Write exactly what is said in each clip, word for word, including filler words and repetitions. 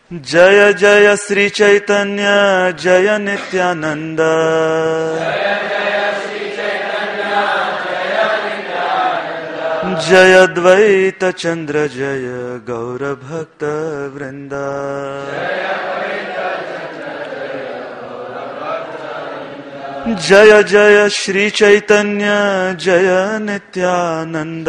जय जय श्री चैतन्य जय नित्यानंद। जय द्वैत चंद्र जय गौर भक्त वृंद। जय जय श्री चैतन्य जय नित्यानंद।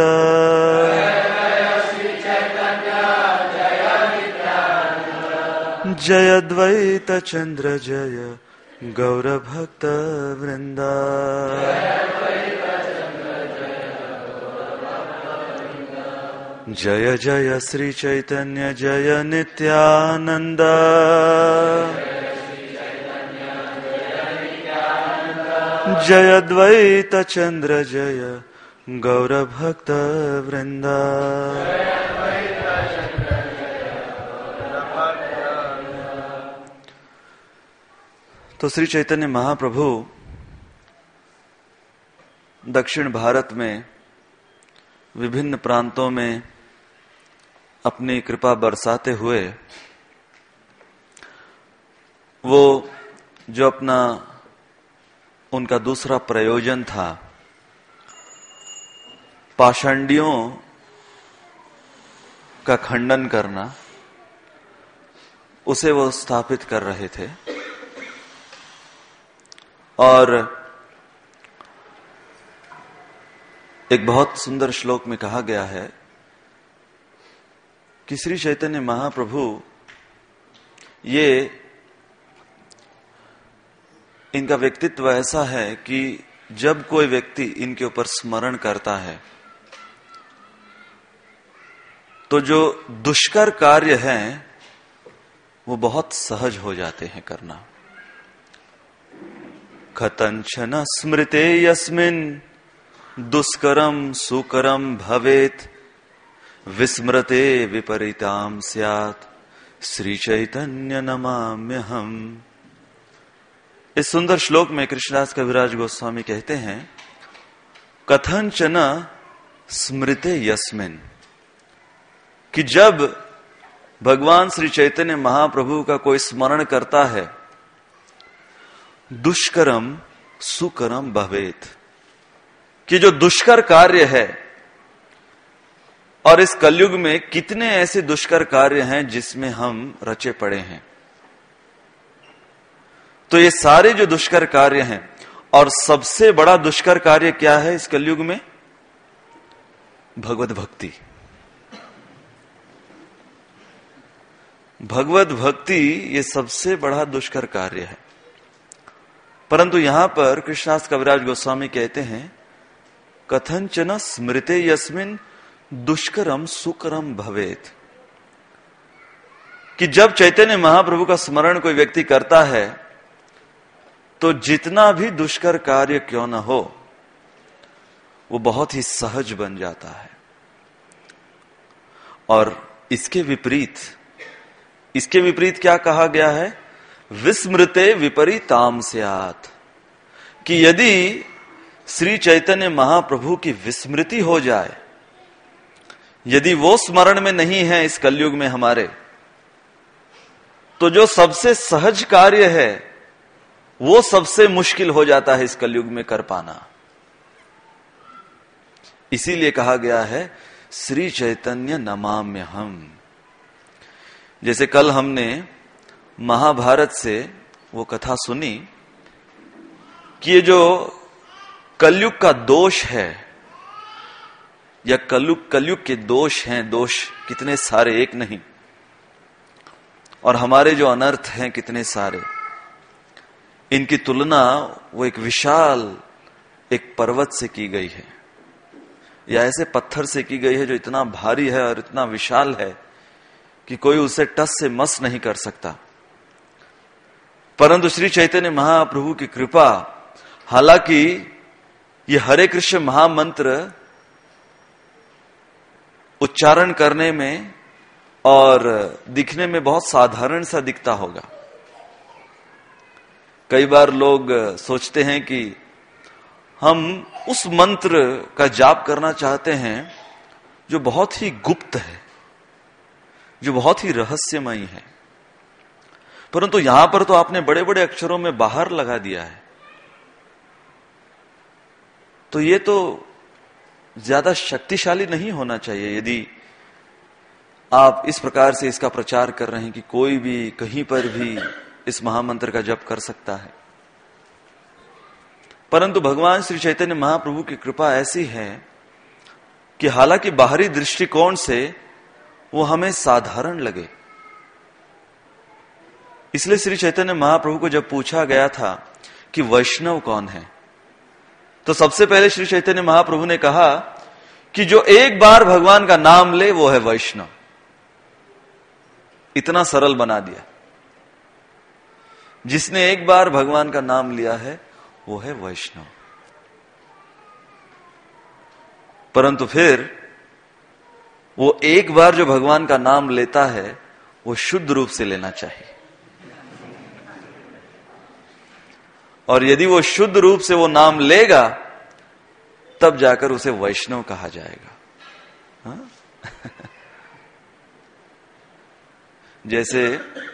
जय द्वैत चंद्र जय गौर भक्त वृंद। जय जय श्री चैतन्य जय नित्यानंद। जय द्वैत चंद्र जय गौर भक्त वृंद। तो श्री चैतन्य महाप्रभु दक्षिण भारत में विभिन्न प्रांतों में अपनी कृपा बरसाते हुए वो जो अपना उनका दूसरा प्रयोजन था, पाषांडियों का खंडन करना, उसे वो स्थापित कर रहे थे। और एक बहुत सुंदर श्लोक में कहा गया है कि श्री चैतन्य महाप्रभु ये इनका व्यक्तित्व ऐसा है कि जब कोई व्यक्ति इनके ऊपर स्मरण करता है तो जो दुष्कर कार्य हैं वो बहुत सहज हो जाते हैं करना। कथंचन स्मृते यस्मिन् दुष्करम सुकरम भवेत् विस्मृते विपरीताम स्यात् श्री चैतन्य नमाम्यहम्। इस सुंदर श्लोक में कृष्णदास कविराज गोस्वामी कहते हैं, कथंचन स्मृते यस्मिन्, कि जब भगवान श्री चैतन्य महाप्रभु का कोई स्मरण करता है, दुष्करम सुकरम भवेत्, कि जो दुष्कर कार्य है, और इस कलयुग में कितने ऐसे दुष्कर कार्य हैं जिसमें हम रचे पड़े हैं। तो ये सारे जो दुष्कर कार्य हैं, और सबसे बड़ा दुष्कर कार्य क्या है इस कलयुग में? भगवत भक्ति। भगवत भक्ति ये सबसे बड़ा दुष्कर कार्य है। परंतु यहां पर कृष्णदास कविराज गोस्वामी कहते हैं, कथंचन स्मृते यस्मिन् दुष्करम सुकरम भवेत्, कि जब चैतन्य महाप्रभु का स्मरण कोई व्यक्ति करता है तो जितना भी दुष्कर कार्य क्यों न हो वो बहुत ही सहज बन जाता है। और इसके विपरीत इसके विपरीत क्या कहा गया है? विस्मृते विपरीताम स्यात्, कि यदि श्री चैतन्य महाप्रभु की विस्मृति हो जाए, यदि वो स्मरण में नहीं है इस कलयुग में हमारे, तो जो सबसे सहज कार्य है वो सबसे मुश्किल हो जाता है इस कलयुग में कर पाना। इसीलिए कहा गया है श्री चैतन्य नमाम्यहम्। जैसे कल हमने महाभारत से वो कथा सुनी कि ये जो कलयुग का दोष है, या कलयुग कलयुग के दोष हैं, दोष कितने सारे, एक नहीं, और हमारे जो अनर्थ हैं कितने सारे, इनकी तुलना वो एक विशाल एक पर्वत से की गई है, या ऐसे पत्थर से की गई है जो इतना भारी है और इतना विशाल है कि कोई उसे टस से मस नहीं कर सकता। परंतु श्री चैतन्य महाप्रभु की कृपा, हालांकि ये हरे कृष्ण महामंत्र उच्चारण करने में और दिखने में बहुत साधारण सा दिखता होगा। कई बार लोग सोचते हैं कि हम उस मंत्र का जाप करना चाहते हैं जो बहुत ही गुप्त है, जो बहुत ही रहस्यमयी है, परंतु यहां पर तो आपने बड़े बड़े अक्षरों में बाहर लगा दिया है, तो ये तो ज्यादा शक्तिशाली नहीं होना चाहिए यदि आप इस प्रकार से इसका प्रचार कर रहे हैं कि कोई भी कहीं पर भी इस महामंत्र का जप कर सकता है। परंतु भगवान श्री चैतन्य महाप्रभु की कृपा ऐसी है कि हालांकि बाहरी दृष्टिकोण से वो हमें साधारण लगे, इसलिए श्री चैतन्य महाप्रभु को जब पूछा गया था कि वैष्णव कौन है, तो सबसे पहले श्री चैतन्य महाप्रभु ने कहा कि जो एक बार भगवान का नाम ले वो है वैष्णव। इतना सरल बना दिया, जिसने एक बार भगवान का नाम लिया है वो है वैष्णव। परंतु फिर वो एक बार जो भगवान का नाम लेता है वो शुद्ध रूप से लेना चाहिए, और यदि वो शुद्ध रूप से वो नाम लेगा तब जाकर उसे वैष्णव कहा जाएगा। हाँ? जैसे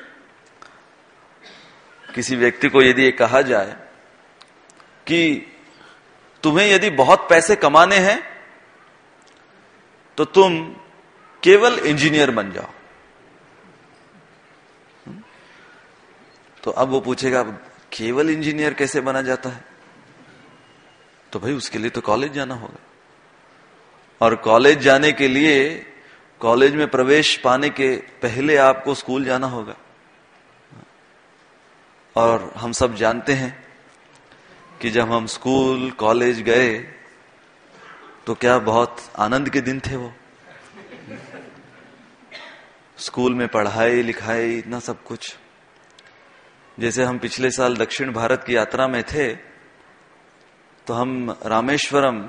किसी व्यक्ति को यदि ये कहा जाए कि तुम्हें यदि बहुत पैसे कमाने हैं तो तुम केवल इंजीनियर बन जाओ, तो अब वो पूछेगा केवल इंजीनियर कैसे बना जाता है, तो भाई उसके लिए तो कॉलेज जाना होगा, और कॉलेज जाने के लिए कॉलेज में प्रवेश पाने के पहले आपको स्कूल जाना होगा। और हम सब जानते हैं कि जब हम स्कूल कॉलेज गए तो क्या बहुत आनंद के दिन थे वो। स्कूल में पढ़ाई लिखाई इतना सब कुछ। जैसे हम पिछले साल दक्षिण भारत की यात्रा में थे तो हम रामेश्वरम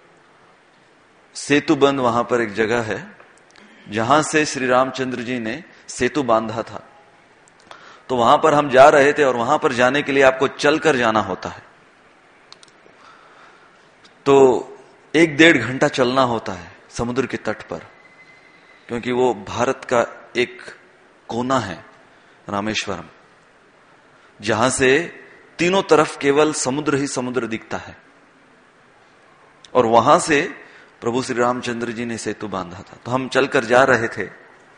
सेतु बंद, वहां पर एक जगह है जहां से श्री रामचंद्र जी ने सेतु बांधा था, तो वहां पर हम जा रहे थे, और वहां पर जाने के लिए आपको चलकर जाना होता है। तो एक डेढ़ घंटा चलना होता है समुद्र के तट पर, क्योंकि वो भारत का एक कोना है रामेश्वरम, जहां से तीनों तरफ केवल समुद्र ही समुद्र दिखता है, और वहां से प्रभु श्री रामचंद्र जी ने सेतु बांधा था। तो हम चलकर जा रहे थे,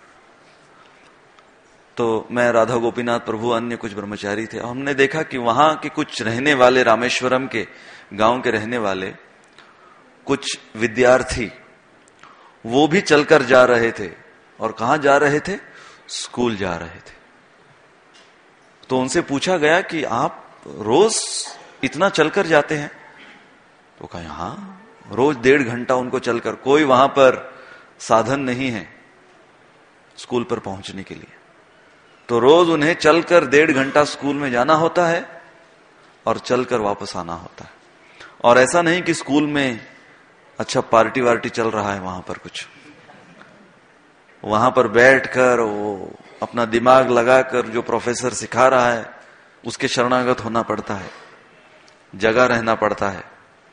तो मैं, राधा गोपीनाथ प्रभु, अन्य कुछ ब्रह्मचारी थे, और हमने देखा कि वहां के कुछ रहने वाले, रामेश्वरम के गांव के रहने वाले कुछ विद्यार्थी, वो भी चलकर जा रहे थे। और कहां जा रहे थे? स्कूल जा रहे थे। तो उनसे पूछा गया कि आप रोज इतना चलकर जाते हैं? तो कहा हाँ, रोज डेढ़ घंटा उनको चलकर, कोई वहां पर साधन नहीं है स्कूल पर पहुंचने के लिए, तो रोज उन्हें चलकर डेढ़ घंटा स्कूल में जाना होता है और चलकर वापस आना होता है। और ऐसा नहीं कि स्कूल में अच्छा पार्टी वार्टी चल रहा है, वहां पर कुछ, वहां पर बैठकर वो अपना दिमाग लगाकर जो प्रोफेसर सिखा रहा है उसके शरणागत होना पड़ता है, जगा रहना पड़ता है।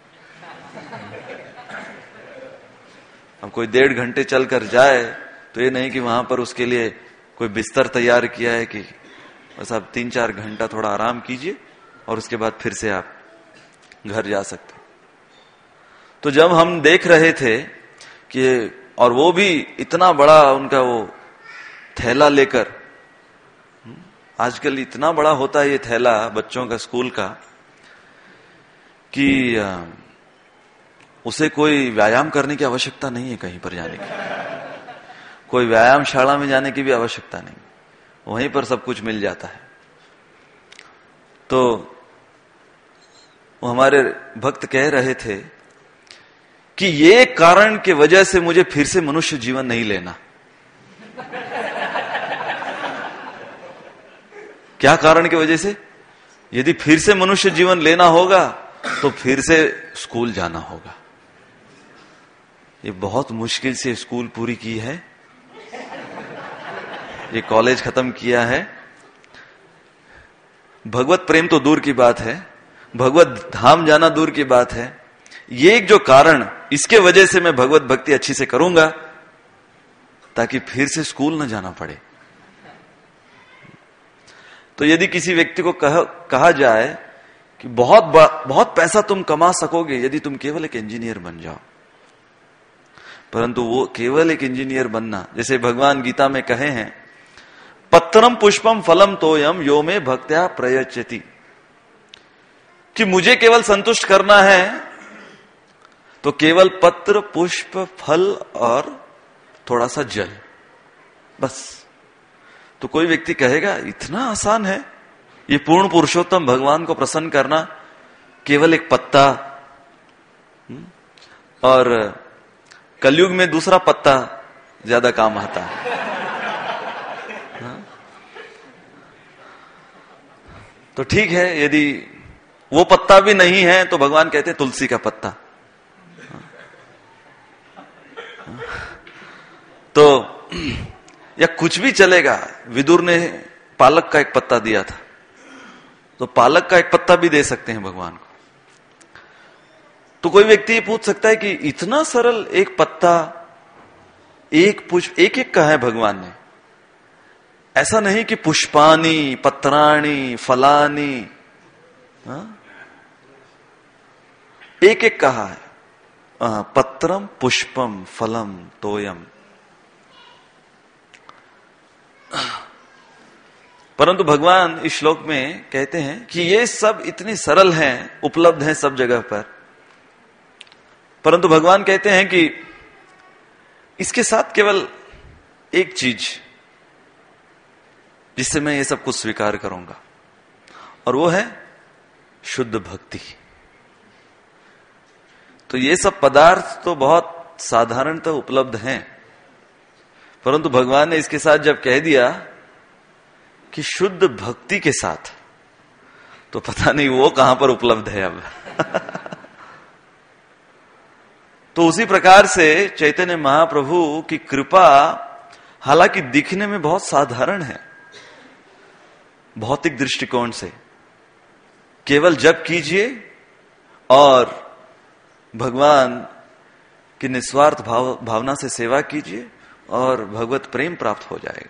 अब कोई डेढ़ घंटे चलकर जाए तो ये नहीं कि वहां पर उसके लिए कोई बिस्तर तैयार किया है कि बस आप तीन चार घंटा थोड़ा आराम कीजिए और उसके बाद फिर से आप घर जा सकते। तो जब हम देख रहे थे कि, और वो भी इतना बड़ा उनका वो थैला लेकर, आजकल इतना बड़ा होता है ये थैला बच्चों का स्कूल का कि उसे कोई व्यायाम करने की आवश्यकता नहीं है, कहीं पर जाने की, कोई व्यायाम शाला में जाने की भी आवश्यकता नहीं, वहीं पर सब कुछ मिल जाता है। तो वो हमारे भक्त कह रहे थे कि ये कारण के वजह से मुझे फिर से मनुष्य जीवन नहीं लेना। क्या कारण की वजह से? यदि फिर से मनुष्य जीवन लेना होगा तो फिर से स्कूल जाना होगा। ये बहुत मुश्किल से स्कूल पूरी की है, ये कॉलेज खत्म किया है। भगवत प्रेम तो दूर की बात है, भगवत धाम जाना दूर की बात है। ये एक जो कारण, इसके वजह से मैं भगवत भक्ति अच्छी से करूंगा ताकि फिर से स्कूल न जाना पड़े। तो यदि किसी व्यक्ति को कह, कहा जाए कि बहुत बहुत पैसा तुम कमा सकोगे यदि तुम केवल एक इंजीनियर बन जाओ, परंतु वो केवल एक इंजीनियर बनना, जैसे भगवान गीता में कहे हैं, पत्रम पुष्पम फलम तोयम यो में भक्त्या प्रयच्छति, कि मुझे केवल संतुष्ट करना है तो केवल पत्र पुष्प फल और थोड़ा सा जल, बस। तो कोई व्यक्ति कहेगा इतना आसान है ये पूर्ण पुरुषोत्तम भगवान को प्रसन्न करना, केवल एक पत्ता, और कलयुग में दूसरा पत्ता ज्यादा काम आता है। तो ठीक है, यदि वो पत्ता भी नहीं है तो भगवान कहते हैं तुलसी का पत्ता। तो या कुछ भी चलेगा। विदुर ने पालक का एक पत्ता दिया था, तो पालक का एक पत्ता भी दे सकते हैं भगवान को। तो कोई व्यक्ति ये पूछ सकता है कि इतना सरल एक पत्ता, एक पुष्प, एक एक कहा है भगवान ने, ऐसा नहीं कि पुष्पानी पत्राणी फलानी, हा? एक एक कहा है, आ, पत्रम पुष्पम फलम तोयम। परंतु भगवान इस श्लोक में कहते हैं कि ये सब इतने सरल हैं, उपलब्ध हैं सब जगह पर, परंतु भगवान कहते हैं कि इसके साथ केवल एक चीज जिससे मैं ये सब कुछ स्वीकार करूंगा, और वो है शुद्ध भक्ति। तो ये सब पदार्थ तो बहुत साधारणतः उपलब्ध हैं, परंतु भगवान ने इसके साथ जब कह दिया कि शुद्ध भक्ति के साथ, तो पता नहीं वो कहां पर उपलब्ध है अब। तो उसी प्रकार से चैतन्य महाप्रभु की कृपा हालांकि दिखने में बहुत साधारण है भौतिक दृष्टिकोण से, केवल जप कीजिए और भगवान की निस्वार्थ भाव भावना से सेवा कीजिए और भगवत प्रेम प्राप्त हो जाएगा।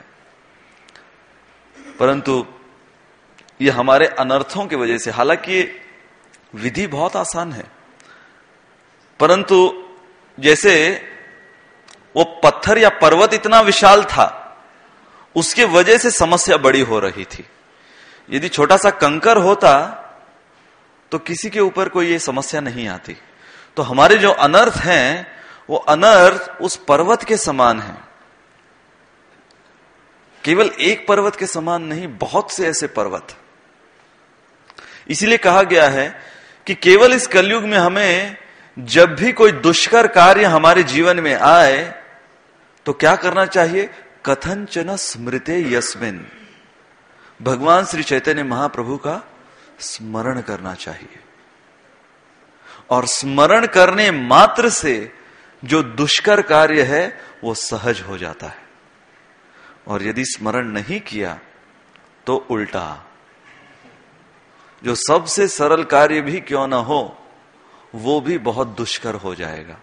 परंतु ये हमारे अनर्थों की वजह से, हालांकि विधि बहुत आसान है, परंतु जैसे वो पत्थर या पर्वत इतना विशाल था, उसके वजह से समस्या बड़ी हो रही थी। यदि छोटा सा कंकर होता तो किसी के ऊपर कोई ये समस्या नहीं आती। तो हमारे जो अनर्थ हैं वो अनर्थ उस पर्वत के समान है, केवल एक पर्वत के समान नहीं, बहुत से ऐसे पर्वत। इसीलिए कहा गया है कि केवल इस कलयुग में हमें जब भी कोई दुष्कर कार्य हमारे जीवन में आए तो क्या करना चाहिए? कथंचन स्मृते यस्मिन, भगवान श्री चैतन्य महाप्रभु का स्मरण करना चाहिए। और स्मरण करने मात्र से जो दुष्कर कार्य है वो सहज हो जाता है, और यदि स्मरण नहीं किया तो उल्टा, जो सबसे सरल कार्य भी क्यों ना हो वो भी बहुत दुष्कर हो जाएगा।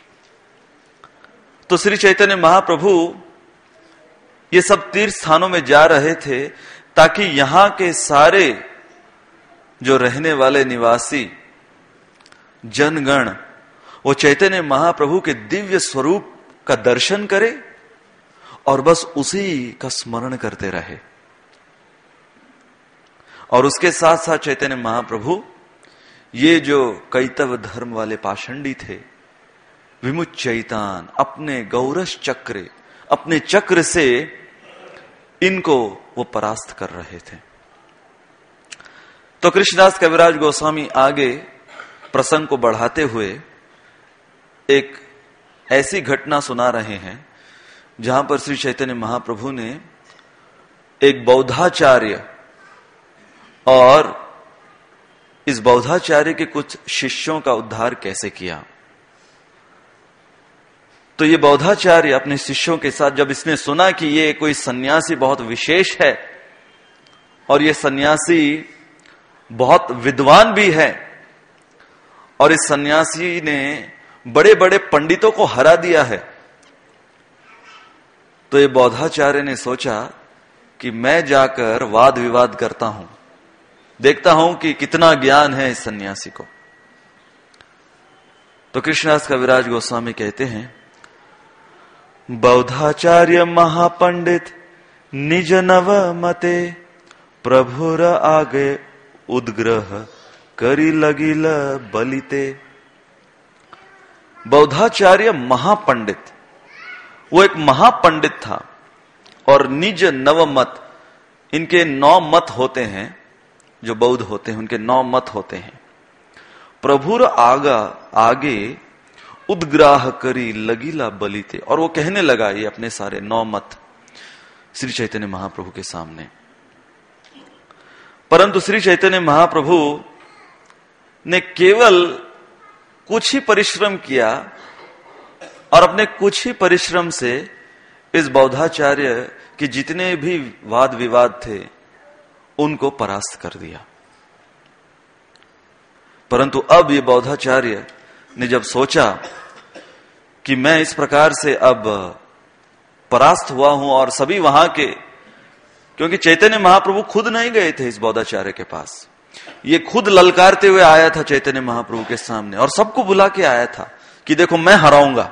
तो श्री चैतन्य महाप्रभु ये सब तीर्थ स्थानों में जा रहे थे ताकि यहां के सारे जो रहने वाले निवासी जनगण वो चैतन्य महाप्रभु के दिव्य स्वरूप का दर्शन करे और बस उसी का स्मरण करते रहे। और उसके साथ साथ चैतन्य महाप्रभु ये जो कैतव धर्म वाले पाषंडी थे, विमुच्चैतान, अपने गौरस चक्र, अपने चक्र से इनको वो परास्त कर रहे थे। तो कृष्णदास कविराज गोस्वामी आगे प्रसंग को बढ़ाते हुए एक ऐसी घटना सुना रहे हैं जहां पर श्री चैतन्य महाप्रभु ने एक बौद्धाचार्य और इस बौद्धाचार्य के कुछ शिष्यों का उद्धार कैसे किया। तो ये बौद्धाचार्य अपने शिष्यों के साथ जब इसने सुना कि ये कोई सन्यासी बहुत विशेष है और ये सन्यासी बहुत विद्वान भी है और इस सन्यासी ने बड़े बड़े पंडितों को हरा दिया है, तो ये बौद्धाचार्य ने सोचा कि मैं जाकर वाद विवाद करता हूं, देखता हूं कि कितना ज्ञान है इस सन्यासी को। तो कृष्णदास कविराज गोस्वामी कहते हैं, बौद्धाचार्य महापंडित निज नव मते, प्रभुर आगे उद्ग्रह करी लगिल बलिते। बौद्धाचार्य महापंडित, वो एक महापंडित था और निज नव मत, इनके नौ मत होते हैं, जो बौद्ध होते हैं उनके नौ मत होते हैं। प्रभुर आगा आगे उद्ग्राह करी लगिला बलिते, और वो कहने लगा ये अपने सारे नौ मत श्री चैतन्य महाप्रभु के सामने। परंतु श्री चैतन्य महाप्रभु ने केवल कुछ ही परिश्रम किया और अपने कुछ ही परिश्रम से इस बौद्धाचार्य के जितने भी वाद विवाद थे उनको परास्त कर दिया। परंतु अब ये बौद्धाचार्य ने जब सोचा कि मैं इस प्रकार से अब परास्त हुआ हूं और सभी वहां के, क्योंकि चैतन्य महाप्रभु खुद नहीं गए थे इस बौद्धाचार्य के पास, ये खुद ललकारते हुए आया था चैतन्य महाप्रभु के सामने और सबको बुला के आया था कि देखो मैं हराऊंगा।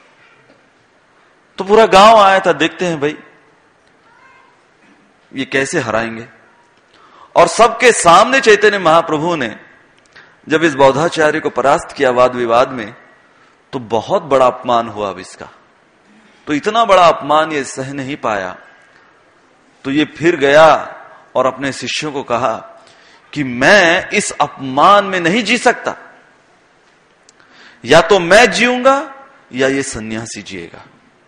तो पूरा गांव आया था, देखते हैं भाई ये कैसे हराएंगे। और सबके सामने चैतन्य महाप्रभु ने जब इस बौद्धाचार्य को परास्त किया वाद विवाद में, तो बहुत बड़ा अपमान हुआ अब इसका। तो इतना बड़ा अपमान ये सह नहीं पाया, तो ये फिर गया और अपने शिष्यों को कहा कि मैं इस अपमान में नहीं जी सकता, या तो मैं जीऊंगा या ये सन्यासी जिएगा,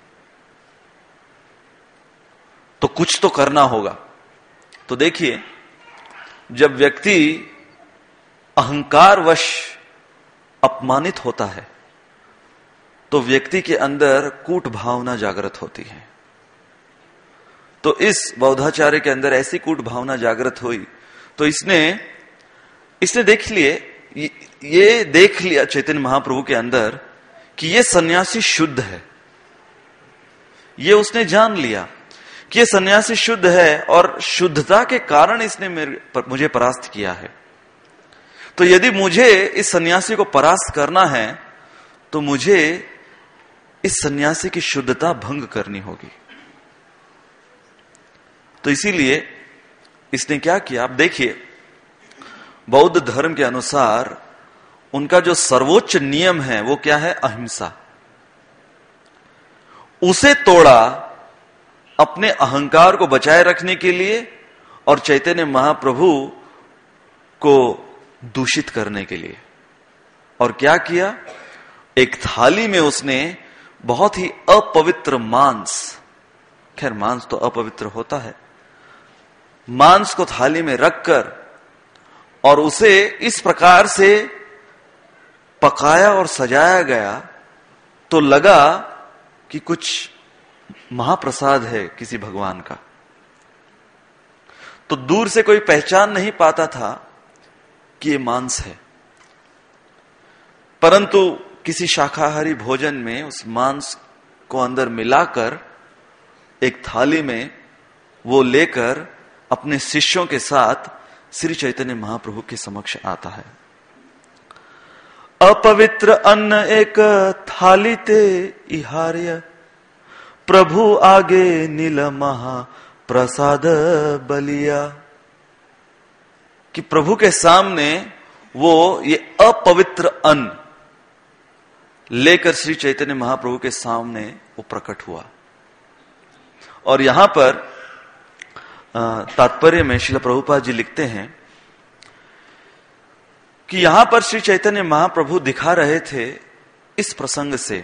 तो कुछ तो करना होगा। तो देखिए, जब व्यक्ति अहंकारवश अपमानित होता है तो व्यक्ति के अंदर कूट भावना जागृत होती है। तो इस बौद्धाचार्य के अंदर ऐसी कूट भावना जागृत हुई, तो इसने इसने देख लिए ये देख लिया चैतन्य महाप्रभु के अंदर कि ये सन्यासी शुद्ध है। ये उसने जान लिया कि ये सन्यासी शुद्ध है और शुद्धता के कारण इसने मेरे पर, मुझे परास्त किया है। तो यदि मुझे इस सन्यासी को परास्त करना है तो मुझे इस सन्यासी की शुद्धता भंग करनी होगी। तो इसीलिए इसने क्या किया, आप देखिए, बौद्ध धर्म के अनुसार उनका जो सर्वोच्च नियम है वो क्या है, अहिंसा। उसे तोड़ा अपने अहंकार को बचाए रखने के लिए और चैतन्य महाप्रभु को दूषित करने के लिए। और क्या किया, एक थाली में उसने बहुत ही अपवित्र मांस, खैर मांस तो अपवित्र होता है, मांस को थाली में रखकर और उसे इस प्रकार से पकाया और सजाया गया, तो लगा कि कुछ महाप्रसाद है किसी भगवान का। तो दूर से कोई पहचान नहीं पाता था कि ये मांस है, परंतु किसी शाकाहारी भोजन में उस मांस को अंदर मिलाकर एक थाली में वो लेकर अपने शिष्यों के साथ श्री चैतन्य महाप्रभु के समक्ष आता है। अपवित्र अन्न एक थाली ते इहार्य, प्रभु आगे नील महा प्रसाद बलिया। कि प्रभु के सामने वो ये अपवित्र अन्न लेकर श्री चैतन्य महाप्रभु के सामने वो प्रकट हुआ। और यहां पर तात्पर्य में श्रील प्रभुपाद जी लिखते हैं कि यहां पर श्री चैतन्य महाप्रभु दिखा रहे थे इस प्रसंग से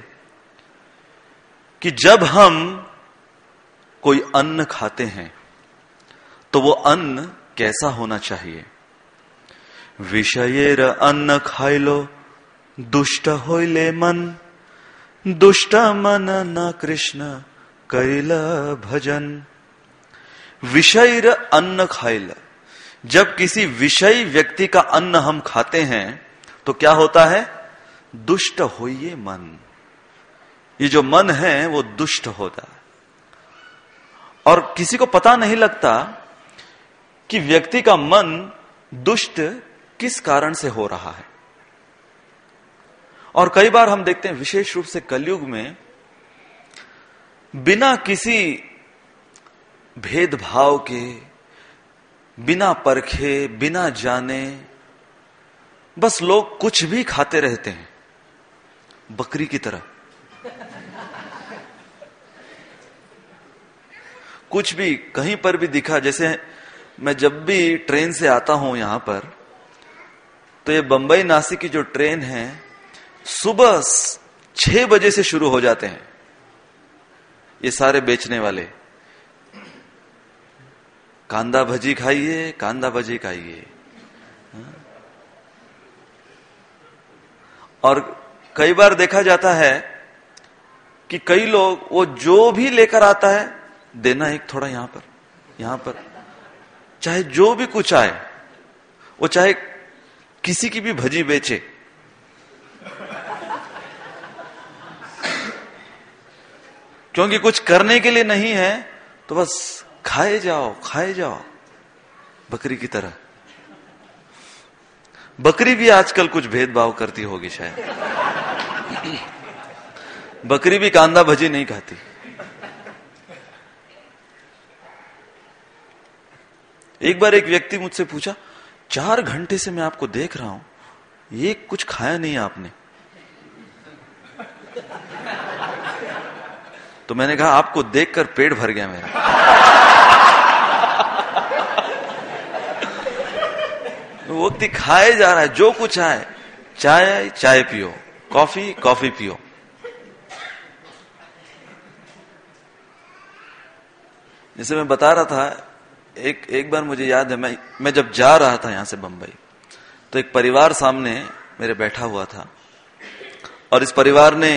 कि जब हम कोई अन्न खाते हैं तो वो अन्न कैसा होना चाहिए। विषयेर अन्न खाइलो दुष्ट होइले मन, दुष्ट मन न कृष्ण करिल भजन। विषय अन्न खाइल, जब किसी विषय व्यक्ति का अन्न हम खाते हैं तो क्या होता है, दुष्ट होइए मन। ये जो मन है वो दुष्ट होता है। और किसी को पता नहीं लगता कि व्यक्ति का मन दुष्ट किस कारण से हो रहा है। और कई बार हम देखते हैं, विशेष रूप से कलयुग में, बिना किसी भेदभाव के, बिना परखे, बिना जाने, बस लोग कुछ भी खाते रहते हैं, बकरी की तरह। कुछ भी कहीं पर भी दिखा, जैसे मैं जब भी ट्रेन से आता हूं यहां पर, तो ये बंबई नासिक की जो ट्रेन है, सुबह छह बजे से शुरू हो जाते हैं ये सारे बेचने वाले। कांदा भजी खाइए, कांदा भजी खाइए। और कई बार देखा जाता है कि कई लोग वो जो भी लेकर आता है, देना एक थोड़ा यहां पर, यहां पर, चाहे जो भी कुछ आए, वो चाहे किसी की भी भजी बेचे, क्योंकि कुछ करने के लिए नहीं है, तो बस खाए जाओ, खाए जाओ, बकरी की तरह। बकरी भी आजकल कुछ भेदभाव करती होगी शायद। बकरी भी कांदा भजी नहीं खाती। एक बार एक व्यक्ति मुझसे पूछा, चार घंटे से मैं आपको देख रहा हूं, ये कुछ खाया नहीं आपने। तो मैंने कहा, आपको देखकर पेट भर गया मेरा। वो व्यक्ति खाए जा रहा है, जो कुछ आए, चाय चाय पियो, कॉफी कॉफी पियो। जैसे मैं बता रहा था, एक एक बार मुझे याद है, मैं मैं जब जा रहा था यहां से बंबई, तो एक परिवार सामने मेरे बैठा हुआ था, और इस परिवार ने,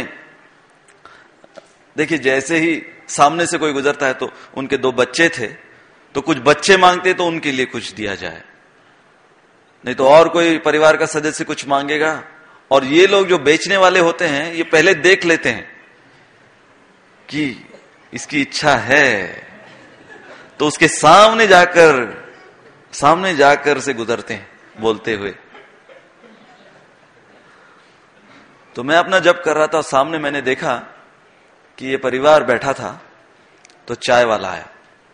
देखिए जैसे ही सामने से कोई गुजरता है, तो उनके दो बच्चे थे, तो कुछ बच्चे मांगते तो उनके लिए कुछ दिया जाए, नहीं तो और कोई परिवार का सदस्य कुछ मांगेगा। और ये लोग जो बेचने वाले होते हैं, ये पहले देख लेते हैं कि इसकी इच्छा है, तो उसके सामने जाकर सामने जाकर से गुजरते हैं बोलते हुए। तो मैं अपना जप कर रहा था, सामने मैंने देखा कि ये परिवार बैठा था, तो चाय वाला आया,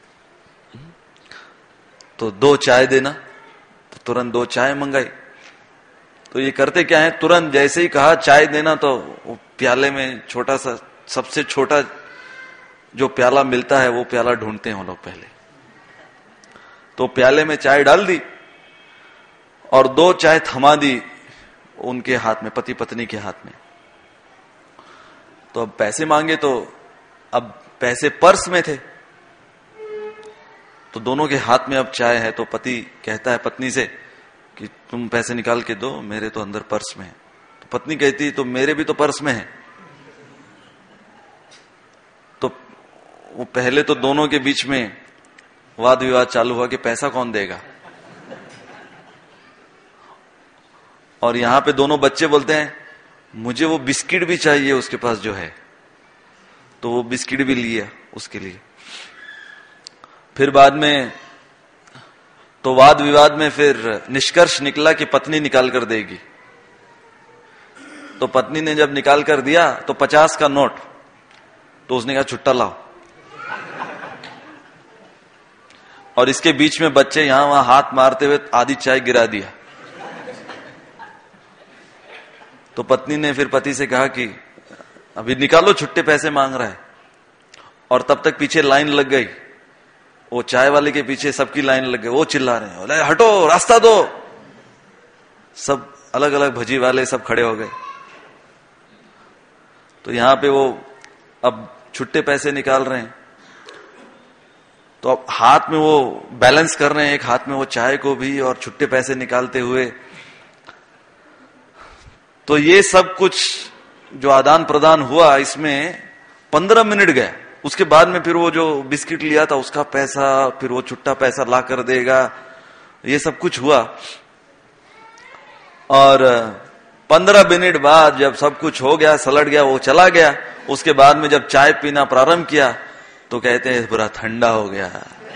तो दो चाय देना, तो तुरंत दो चाय मंगाई। तो ये करते क्या है, तुरंत जैसे ही कहा चाय देना, तो वो प्याले में छोटा सा, सबसे छोटा जो प्याला मिलता है, वो प्याला ढूंढते हैं वो लोग पहले। तो प्याले में चाय डाल दी और दो चाय थमा दी उनके हाथ में, पति पत्नी के हाथ में। तो अब पैसे मांगे, तो अब पैसे पर्स में थे, तो दोनों के हाथ में अब चाय है। तो पति कहता है पत्नी से कि तुम पैसे निकाल के दो, मेरे तो अंदर पर्स में है। तो पत्नी कहती तो मेरे भी तो पर्स में है। तो वो पहले तो दोनों के बीच में वाद विवाद चालू हुआ कि पैसा कौन देगा। और यहां पे दोनों बच्चे बोलते हैं मुझे वो बिस्किट भी चाहिए उसके पास जो है, तो वो बिस्किट भी लिया उसके लिए। फिर बाद में तो वाद विवाद में फिर निष्कर्ष निकला कि पत्नी निकाल कर देगी। तो पत्नी ने जब निकाल कर दिया तो पचास का नोट, तो उसने कहा छुट्टा लाओ। और इसके बीच में बच्चे यहां वहां हाथ मारते हुए आधी चाय गिरा दिया। तो पत्नी ने फिर पति से कहा कि अभी निकालो, छुट्टे पैसे मांग रहा है। और तब तक पीछे लाइन लग गई, वो चाय वाले के पीछे सबकी लाइन लग गई, वो चिल्ला रहे हैं हटो, रास्ता दो। सब अलग अलग भजी वाले सब खड़े हो गए। तो यहां पे वो अब छुट्टे पैसे निकाल रहे हैं, तो अब हाथ में वो बैलेंस कर रहे हैं, एक हाथ में वो चाय को भी और छुट्टे पैसे निकालते हुए। तो ये सब कुछ जो आदान प्रदान हुआ, इसमें पंद्रह मिनट गए। उसके बाद में फिर वो जो बिस्किट लिया था उसका पैसा, फिर वो छुट्टा पैसा ला कर देगा, ये सब कुछ हुआ। और पंद्रह मिनट बाद जब सब कुछ हो गया, सलट गया, वो चला गया। उसके बाद में जब चाय पीना प्रारंभ किया तो कहते हैं पूरा ठंडा हो गया।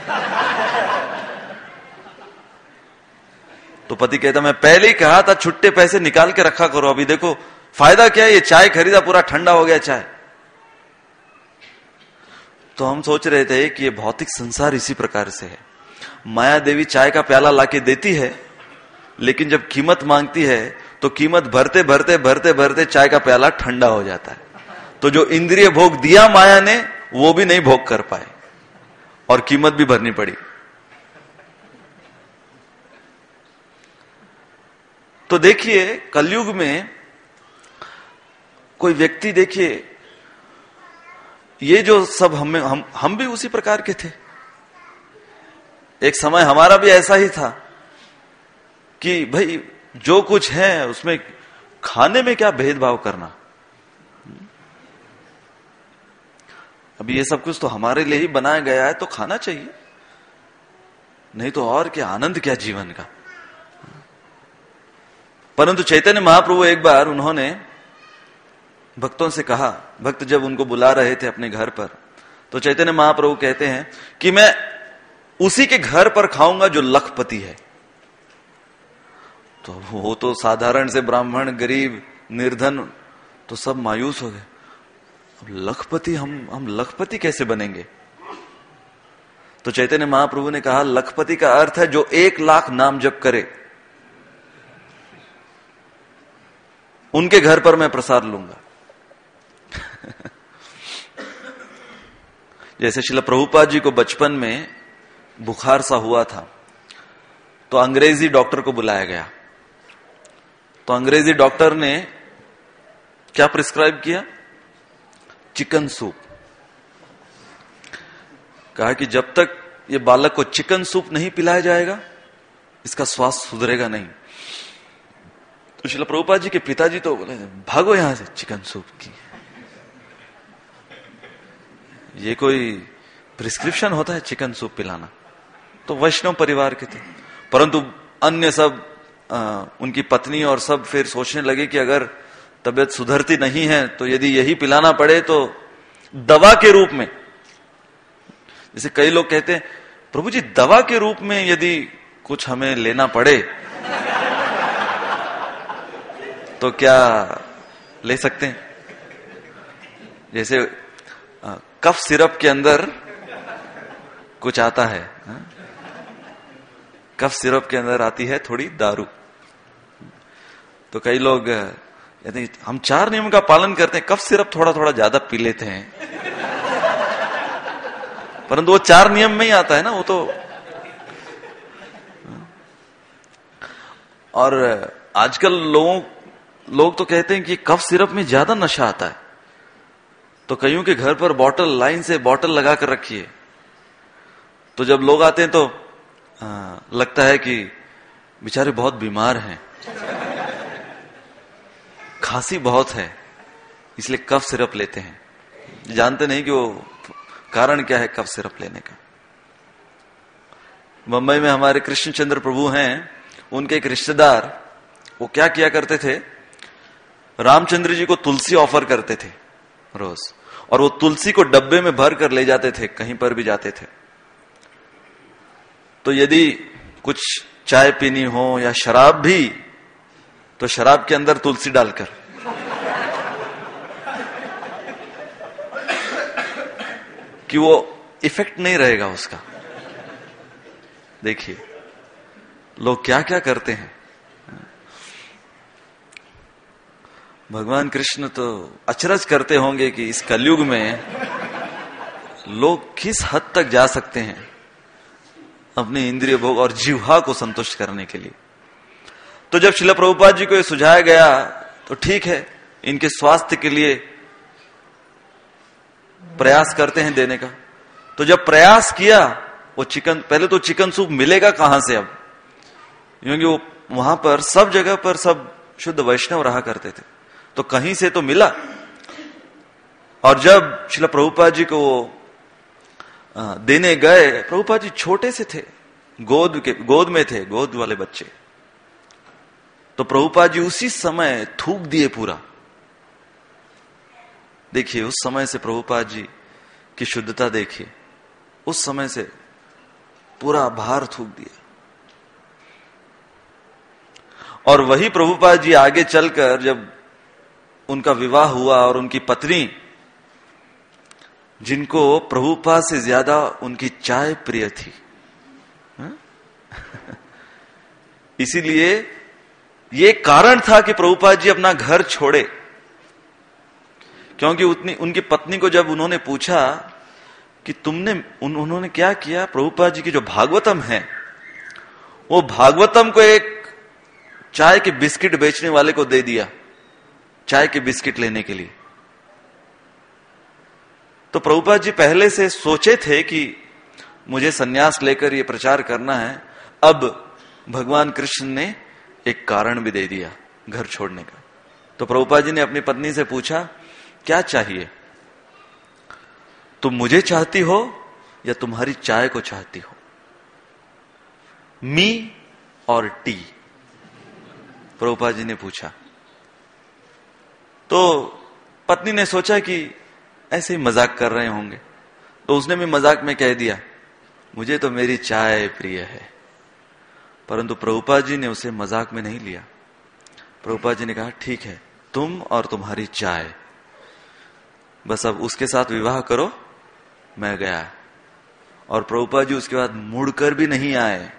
तो पति कहता मैं पहले ही कहा था छुट्टे पैसे निकाल के रखा करो, अभी देखो फायदा क्या है, ये चाय खरीदा पूरा ठंडा हो गया चाय। तो हम सोच रहे थे कि ये भौतिक संसार इसी प्रकार से है। माया देवी चाय का प्याला लाके देती है, लेकिन जब कीमत मांगती है तो कीमत भरते भरते भरते भरते चाय का प्याला ठंडा हो जाता है। तो जो इंद्रिय भोग दिया माया ने वो भी नहीं भोग कर पाए और कीमत भी भरनी पड़ी। तो देखिए कलयुग में कोई व्यक्ति, देखिए ये जो सब हमें हम हम भी उसी प्रकार के थे। एक समय हमारा भी ऐसा ही था कि भाई जो कुछ है उसमें खाने में क्या भेदभाव करना। अभी ये सब कुछ तो हमारे लिए ही बनाया गया है तो खाना चाहिए, नहीं तो और क्या आनंद क्या जीवन का। परंतु चैतन्य महाप्रभु एक बार उन्होंने भक्तों से कहा, भक्त जब उनको बुला रहे थे अपने घर पर, तो चैतन्य महाप्रभु कहते हैं कि मैं उसी के घर पर खाऊंगा जो लखपति है। तो वो तो साधारण से ब्राह्मण, गरीब, निर्धन तो सब मायूस हो गए। अब लखपति, हम हम लखपति कैसे बनेंगे? तो चैतन्य महाप्रभु ने कहा लखपति का अर्थ है जो एक लाख नाम जप करे, उनके घर पर मैं प्रसाद लूंगा। जैसे श्रील प्रभुपाद जी को बचपन में बुखार सा हुआ था, तो अंग्रेजी डॉक्टर को बुलाया गया। तो अंग्रेजी डॉक्टर ने क्या प्रिस्क्राइब किया? Chicken soup. कहा कि जब तक ये बालक को चिकन सूप नहीं पिलाया जाएगा इसका स्वास्थ्य सुधरेगा नहीं। तो श्रील प्रभुपाद जी के पिताजी तो बोले भागो यहां से, चिकन सूप की ये कोई प्रिस्क्रिप्शन होता है चिकन सूप पिलाना? तो वैष्णव परिवार के थे, परंतु अन्य सब आ, उनकी पत्नी और सब फिर सोचने लगे कि अगर तबीयत सुधरती नहीं है तो यदि यही पिलाना पड़े तो दवा के रूप में, जैसे कई लोग कहते हैं प्रभु जी दवा के रूप में यदि कुछ हमें लेना पड़े तो क्या ले सकते हैं? जैसे आ, कफ सिरप के अंदर कुछ आता है, हा? कफ सिरप के अंदर आती है थोड़ी दारू। तो कई लोग यदि हम चार नियम का पालन करते हैं, कफ सिरप थोड़ा थोड़ा ज्यादा पी लेते हैं, परंतु वो चार नियम में ही आता है ना वो तो। और आजकल लोगों लोग तो कहते हैं कि कफ सिरप में ज्यादा नशा आता है, तो कईयों के घर पर बॉटल, लाइन से बॉटल लगा कर रखी है। तो जब लोग आते हैं तो आ, लगता है कि बेचारे बहुत बीमार हैं, खांसी बहुत है, इसलिए कफ सिरप लेते हैं, जानते नहीं कि वो कारण क्या है कफ सिरप लेने का। मुंबई में हमारे कृष्णचंद्र प्रभु हैं, उनके एक रिश्तेदार वो क्या किया करते थे, रामचंद्र जी को तुलसी ऑफर करते थे रोज, और वो तुलसी को डब्बे में भर कर ले जाते थे, कहीं पर भी जाते थे। तो यदि कुछ चाय पीनी हो या शराब भी, तो शराब के अंदर तुलसी डालकर, कि वो इफेक्ट नहीं रहेगा उसका। देखिए लोग क्या क्या करते हैं। भगवान कृष्ण तो अचरज करते होंगे कि इस कलयुग में लोग किस हद तक जा सकते हैं अपने इंद्रिय भोग और जीवा को संतुष्ट करने के लिए। तो जब श्रील प्रभुपाद जी को ये सुझाया गया तो ठीक है, इनके स्वास्थ्य के लिए प्रयास करते हैं देने का। तो जब प्रयास किया, वो चिकन, पहले तो चिकन सूप मिलेगा कहां से अब, क्योंकि वो वहां पर सब जगह पर सब शुद्ध वैष्णव रहा करते थे, तो कहीं से तो मिला। और जब श्रील प्रभुपाद जी को देने गए, प्रभुपाद जी छोटे से थे, गोद के गोद में थे, गोद वाले बच्चे। तो प्रभुपाद जी उसी समय थूक दिए पूरा। देखिए उस समय से प्रभुपाद जी की शुद्धता देखिए, उस समय से पूरा भार थूक दिया। और वही प्रभुपाद जी आगे चलकर जब उनका विवाह हुआ और उनकी पत्नी, जिनको प्रभुपाद से ज्यादा उनकी चाय प्रिय थी, इसीलिए ये कारण था कि प्रभुपाद जी अपना घर छोड़े, क्योंकि उतनी उनकी पत्नी को जब उन्होंने पूछा कि तुमने उन, उन्होंने क्या किया, प्रभुपाद जी की जो भागवतम है वो भागवतम को एक चाय के बिस्किट बेचने वाले को दे दिया, चाय के बिस्किट लेने के लिए। तो प्रभुपाद जी पहले से सोचे थे कि मुझे सन्यास लेकर ये प्रचार करना है, अब भगवान कृष्ण ने एक कारण भी दे दिया घर छोड़ने का। तो प्रभुपाद जी ने अपनी पत्नी से पूछा, क्या चाहिए, तुम मुझे चाहती हो या तुम्हारी चाय को चाहती हो? मी और टी, प्रभुपाद जी ने पूछा। तो पत्नी ने सोचा कि ऐसे ही मजाक कर रहे होंगे, तो उसने भी मजाक में कह दिया, मुझे तो मेरी चाय प्रिय है। परंतु प्रभुपाद जी ने उसे मजाक में नहीं लिया। प्रभुपाद जी ने कहा, ठीक है, तुम और तुम्हारी चाय, बस अब उसके साथ विवाह करो, मैं गया। और प्रभुपाद जी उसके बाद मुड़कर भी नहीं आए।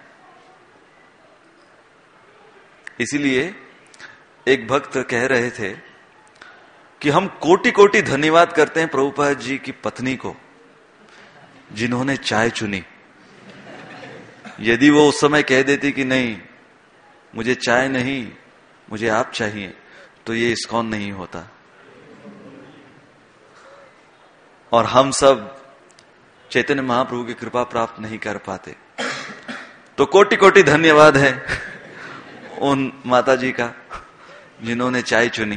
इसीलिए एक भक्त कह रहे थे कि हम कोटि कोटि धन्यवाद करते हैं प्रभुपाद जी की पत्नी को, जिन्होंने चाय चुनी। यदि वो उस समय कह देती कि नहीं, मुझे चाय नहीं, मुझे आप चाहिए, तो ये इस्कॉन नहीं होता और हम सब चैतन्य महाप्रभु की कृपा प्राप्त नहीं कर पाते। तो कोटि कोटि धन्यवाद है उन माता जी का जिन्होंने चाय चुनी।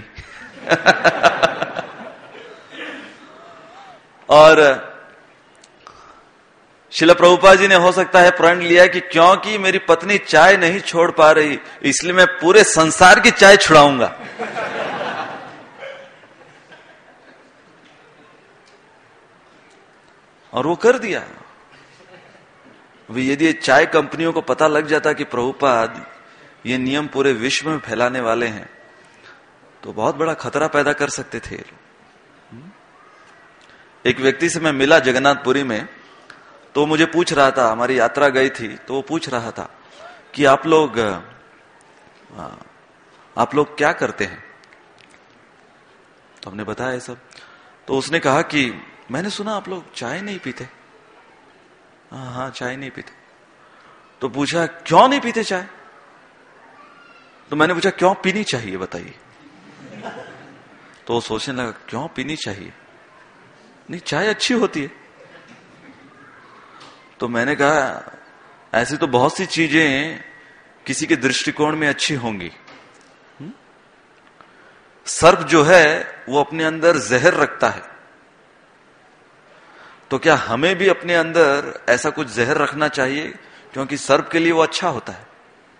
और शिला प्रभुपाद जी ने हो सकता है प्रण लिया कि क्योंकि मेरी पत्नी चाय नहीं छोड़ पा रही, इसलिए मैं पूरे संसार की चाय छुड़ाऊंगा। और वो कर दिया। यदि चाय कंपनियों को पता लग जाता कि प्रभुपाद ये नियम पूरे विश्व में फैलाने वाले हैं, तो बहुत बड़ा खतरा पैदा कर सकते थे। एक व्यक्ति से मैं मिला जगन्नाथपुरी में, तो मुझे पूछ रहा था, हमारी यात्रा गई थी, तो वो पूछ रहा था कि आप लोग आप लोग क्या करते हैं? तो हमने बताया सब। तो उसने कहा कि मैंने सुना आप लोग चाय नहीं पीते। हाँ हाँ, चाय नहीं पीते। तो पूछा, क्यों नहीं पीते चाय? तो मैंने पूछा, क्यों पीनी चाहिए बताइए। तो वो सोचने लगा, क्यों पीनी चाहिए? नहीं, चाय अच्छी होती है। तो मैंने कहा, ऐसी तो बहुत सी चीजें किसी के दृष्टिकोण में अच्छी होंगी। सर्प जो है वो अपने अंदर जहर रखता है, तो क्या हमें भी अपने अंदर ऐसा कुछ जहर रखना चाहिए, क्योंकि सर्प के लिए वो अच्छा होता है?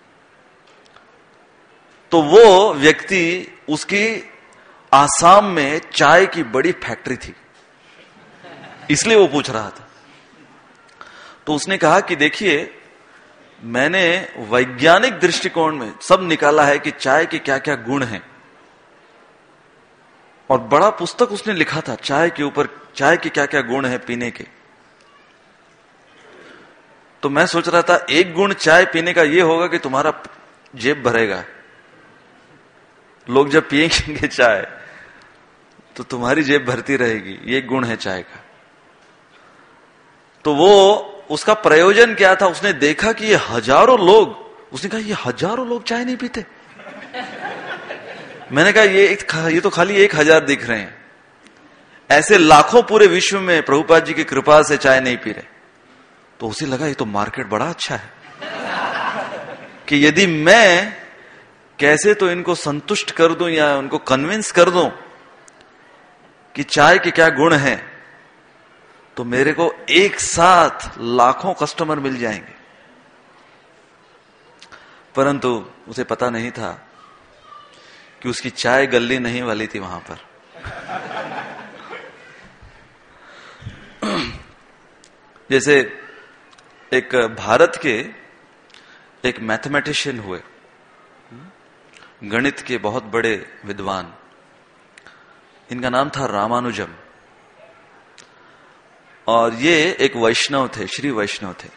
तो वो व्यक्ति, उसकी आसाम में चाय की बड़ी फैक्ट्री थी, इसलिए वो पूछ रहा था। तो उसने कहा कि देखिए, मैंने वैज्ञानिक दृष्टिकोण में सब निकाला है कि चाय के क्या क्या गुण हैं, और बड़ा पुस्तक उसने लिखा था चाय के ऊपर, चाय के क्या क्या गुण हैं पीने के। तो मैं सोच रहा था, एक गुण चाय पीने का ये होगा कि तुम्हारा जेब भरेगा। लोग जब पिएंगे चाय तो तुम्हारी जेब भरती रहेगी, ये गुण है चाय का। तो वो, उसका प्रयोजन क्या था? उसने देखा कि ये हजारों लोग, उसने कहा ये हजारों लोग चाय नहीं पीते। मैंने कहा ये ये तो खाली एक हजार दिख रहे हैं, ऐसे लाखों पूरे विश्व में प्रभुपाद जी की कृपा से चाय नहीं पी रहे। तो उसे लगा ये तो मार्केट बड़ा अच्छा है, कि यदि मैं कैसे तो इनको संतुष्ट कर दूं या उनको कन्विंस कर दूं कि चाय के क्या गुण हैं, तो मेरे को एक साथ लाखों कस्टमर मिल जाएंगे। परंतु उसे पता नहीं था कि उसकी चाय गलनी नहीं वाली थी वहां पर। जैसे एक भारत के एक मैथमेटिशियन हुए, गणित के बहुत बड़े विद्वान, इनका नाम था रामानुजम, और ये एक वैष्णव थे, श्री वैष्णव थे।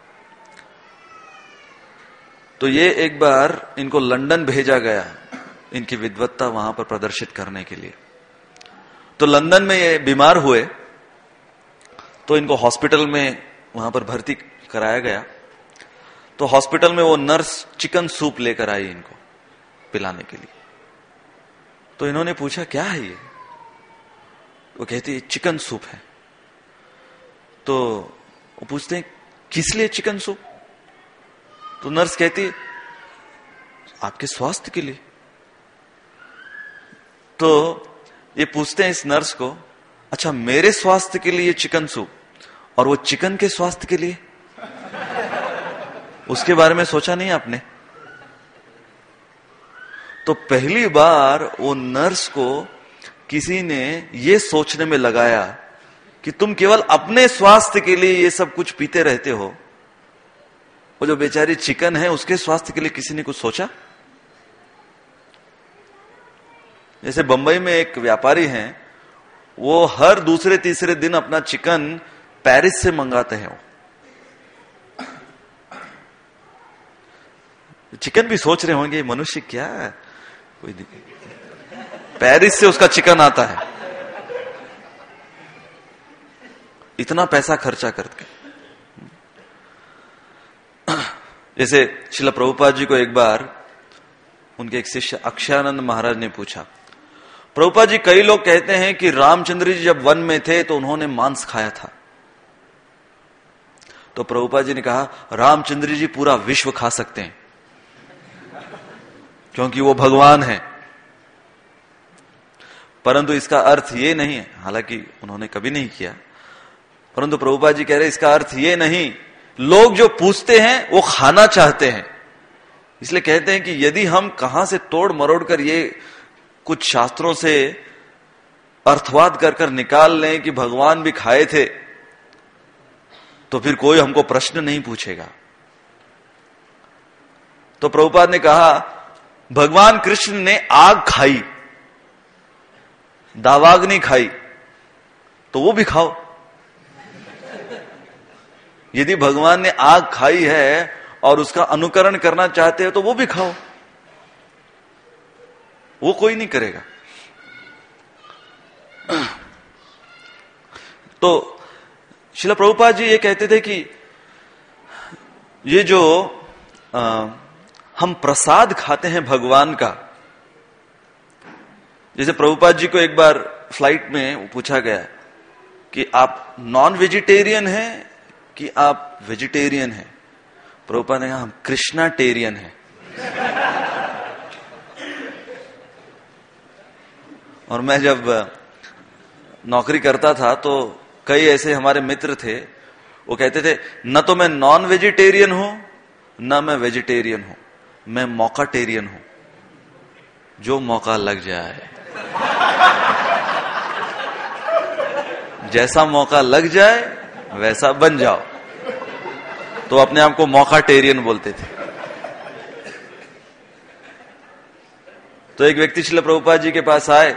तो ये एक बार इनको लंदन भेजा गया इनकी विद्वत्ता वहां पर प्रदर्शित करने के लिए। तो लंदन में ये बीमार हुए, तो इनको हॉस्पिटल में वहां पर भर्ती कराया गया। तो हॉस्पिटल में वो नर्स चिकन सूप लेकर आई इनको पिलाने के लिए। तो इन्होंने पूछा क्या है ये? वो कहती चिकन सूप है। तो वो पूछते हैं किस लिए चिकन सूप? तो नर्स कहती आपके स्वास्थ्य के लिए। तो ये पूछते हैं इस नर्स को, अच्छा मेरे स्वास्थ्य के लिए चिकन सूप और वो चिकन के स्वास्थ्य के लिए, उसके बारे में सोचा नहीं आपने? तो पहली बार वो नर्स को किसी ने ये सोचने में लगाया कि तुम केवल अपने स्वास्थ्य के लिए ये सब कुछ पीते रहते हो, वो जो बेचारी चिकन है उसके स्वास्थ्य के लिए किसी ने कुछ सोचा? जैसे बंबई में एक व्यापारी हैं, वो हर दूसरे तीसरे दिन अपना चिकन पेरिस से मंगाते हैं। चिकन भी सोच रहे होंगे मनुष्य क्या है, कोई पेरिस से उसका चिकन आता है, इतना पैसा खर्चा करके। जैसे श्रील प्रभुपाद जी को एक बार उनके एक शिष्य अक्षयानंद महाराज ने पूछा, प्रभुपाद जी कई लोग कहते हैं कि रामचंद्र जी जब वन में थे तो उन्होंने मांस खाया था। तो प्रभुपाद जी ने कहा रामचंद्र जी पूरा विश्व खा सकते हैं क्योंकि वो भगवान है, परंतु इसका अर्थ ये नहीं है, हालांकि उन्होंने कभी नहीं किया, परंतु प्रभुपाद जी कह रहे इसका अर्थ ये नहीं, लोग जो पूछते हैं वो खाना चाहते हैं। इसलिए कहते हैं कि यदि हम कहां से तोड़ मरोड़ कर ये कुछ शास्त्रों से अर्थवाद कर कर निकाल लें कि भगवान भी खाए थे, तो फिर कोई हमको प्रश्न नहीं पूछेगा। तो प्रभुपाद ने कहा भगवान कृष्ण ने आग खाई, दावाग्नि खाई, तो वो भी खाओ। यदि भगवान ने आग खाई है और उसका अनुकरण करना चाहते हो तो वो भी खाओ, वो कोई नहीं करेगा। तो श्रील प्रभुपाद जी ये कहते थे कि ये जो आ, हम प्रसाद खाते हैं भगवान का, जैसे प्रभुपाद जी को एक बार फ्लाइट में पूछा गया कि आप नॉन वेजिटेरियन हैं कि आप वेजिटेरियन हैं? प्रभुपाद ने कहा हम कृष्णाटेरियन हैं। और मैं जब नौकरी करता था तो कई ऐसे हमारे मित्र थे, वो कहते थे न तो मैं नॉन वेजिटेरियन हूं न मैं वेजिटेरियन हूं, मैं मौकाटेरियन हूं, जो मौका लग जाए, जैसा मौका लग जाए वैसा बन जाओ। तो अपने आप को मौकाटेरियन बोलते थे। तो एक व्यक्ति श्रील प्रभुपाद जी के पास आए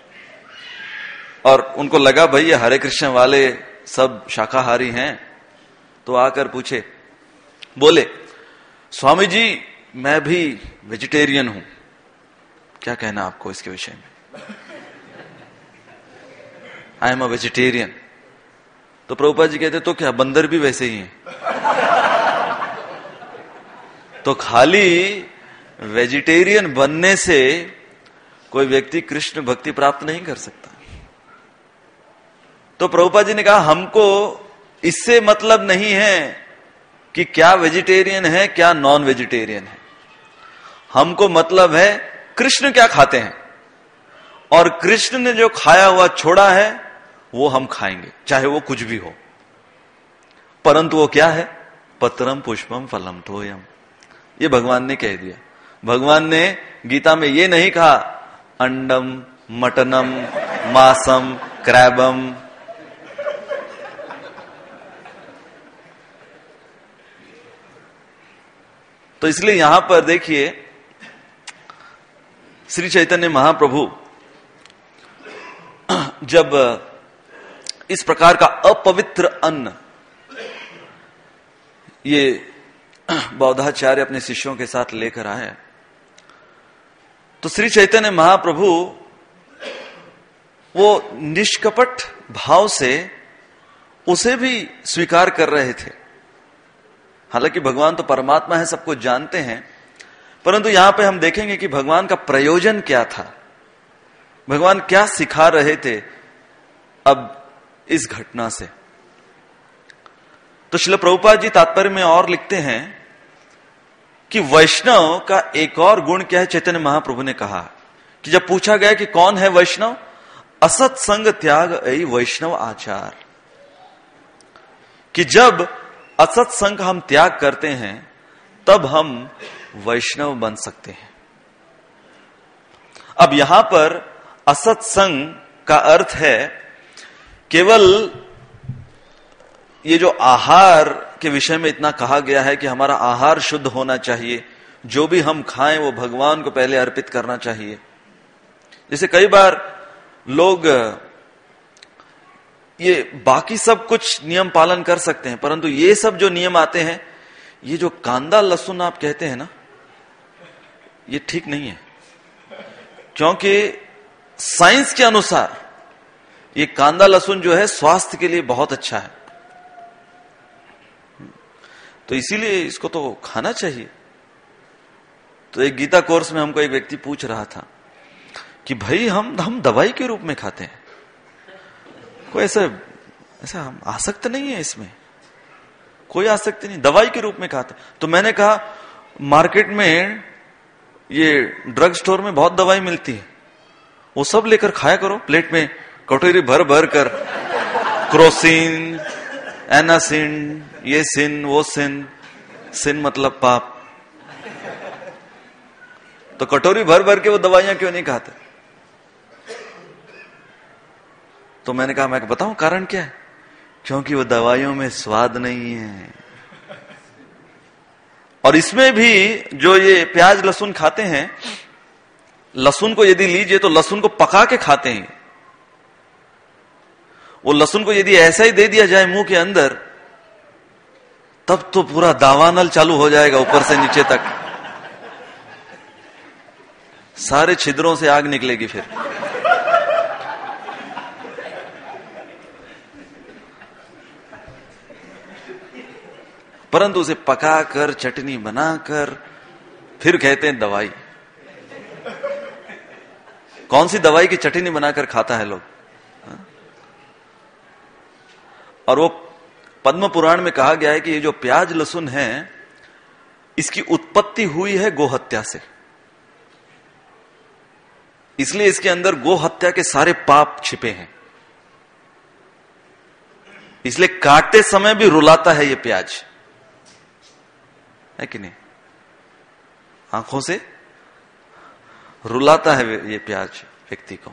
और उनको लगा भाई ये हरे कृष्ण वाले सब शाकाहारी हैं, तो आकर पूछे, बोले स्वामी जी मैं भी वेजिटेरियन हूं, क्या कहना आपको इसके विषय में? I am a vegetarian. तो प्रभुपाद जी कहते तो क्या बंदर भी वैसे ही हैं? तो खाली वेजिटेरियन बनने से कोई व्यक्ति कृष्ण भक्ति प्राप्त नहीं कर सकता। तो प्रभुपाद जी ने कहा हमको इससे मतलब नहीं है कि क्या वेजिटेरियन है क्या नॉन वेजिटेरियन है, हमको मतलब है कृष्ण क्या खाते हैं, और कृष्ण ने जो खाया हुआ छोड़ा है वो हम खाएंगे, चाहे वो कुछ भी हो। परंतु वो क्या है? पत्रम पुष्पम फलम तोयम, ये भगवान ने कह दिया। भगवान ने गीता में ये नहीं कहा अंडम मटनम मांसम क्रैबम, तो इसलिए यहां पर देखिए श्री चैतन्य महाप्रभु जब इस प्रकार का अपवित्र अन्न ये बौद्धाचार्य अपने शिष्यों के साथ लेकर आए, तो श्री चैतन्य महाप्रभु वो निष्कपट भाव से उसे भी स्वीकार कर रहे थे। हालांकि भगवान तो परमात्मा है, सब कुछ जानते हैं, परंतु यहां पे हम देखेंगे कि भगवान का प्रयोजन क्या था, भगवान क्या सिखा रहे थे अब इस घटना से। तो श्रील प्रभुपाद जी तात्पर्य में और लिखते हैं कि वैष्णव का एक और गुण क्या है। चैतन्य महाप्रभु ने कहा कि जब पूछा गया कि कौन है वैष्णव, असत संग त्याग ऐ वैष्णव आचार, कि जब असत संग हम त्याग करते हैं तब हम वैष्णव बन सकते हैं। अब यहां पर असत संग का अर्थ है केवल ये जो आहार के विषय में इतना कहा गया है कि हमारा आहार शुद्ध होना चाहिए, जो भी हम खाएं वो भगवान को पहले अर्पित करना चाहिए। जैसे कई बार लोग ये बाकी सब कुछ नियम पालन कर सकते हैं, परंतु ये सब जो नियम आते हैं, ये जो कांदा लहसुन आप कहते हैं ना, ये ठीक नहीं है, क्योंकि साइंस के अनुसार ये कांदा लहसुन जो है स्वास्थ्य के लिए बहुत अच्छा है, तो इसीलिए इसको तो खाना चाहिए। तो एक गीता कोर्स में हमको एक व्यक्ति पूछ रहा था कि भाई हम हम दवाई के रूप में खाते हैं, कोई ऐसा ऐसा हम आसक्त नहीं है, इसमें कोई आसक्ति नहीं, दवाई के रूप में खाते। तो मैंने कहा मार्केट में ये ड्रग स्टोर में बहुत दवाई मिलती है, वो सब लेकर खाया करो, प्लेट में कटोरी भर भर कर, क्रोसिन, एनासिन, ये सिन वो सिन, सिन मतलब पाप, तो कटोरी भर भर के वो दवाइयां क्यों नहीं खाते? तो मैंने कहा मैं बताऊं कारण क्या है, क्योंकि वो दवाइयों में स्वाद नहीं है। और इसमें भी जो ये प्याज लहसुन खाते हैं, लहसुन को यदि लीजिए तो लहसुन को पका के खाते हैं। वो लहसुन को यदि ऐसा ही दे दिया जाए मुंह के अंदर, तब तो पूरा दावानल चालू हो जाएगा ऊपर से नीचे तक, सारे छिद्रों से आग निकलेगी फिर। परंतु उसे पकाकर चटनी बनाकर फिर कहते हैं दवाई। कौन सी दवाई की चटनी बनाकर खाता है लोग? और वो पद्म पुराण में कहा गया है कि ये जो प्याज लहसुन है, इसकी उत्पत्ति हुई है गोहत्या से, इसलिए इसके अंदर गोहत्या के सारे पाप छिपे हैं, इसलिए काटते समय भी रुलाता है ये प्याज, है कि नहीं? आंखों से रुलाता है ये प्याज व्यक्ति को।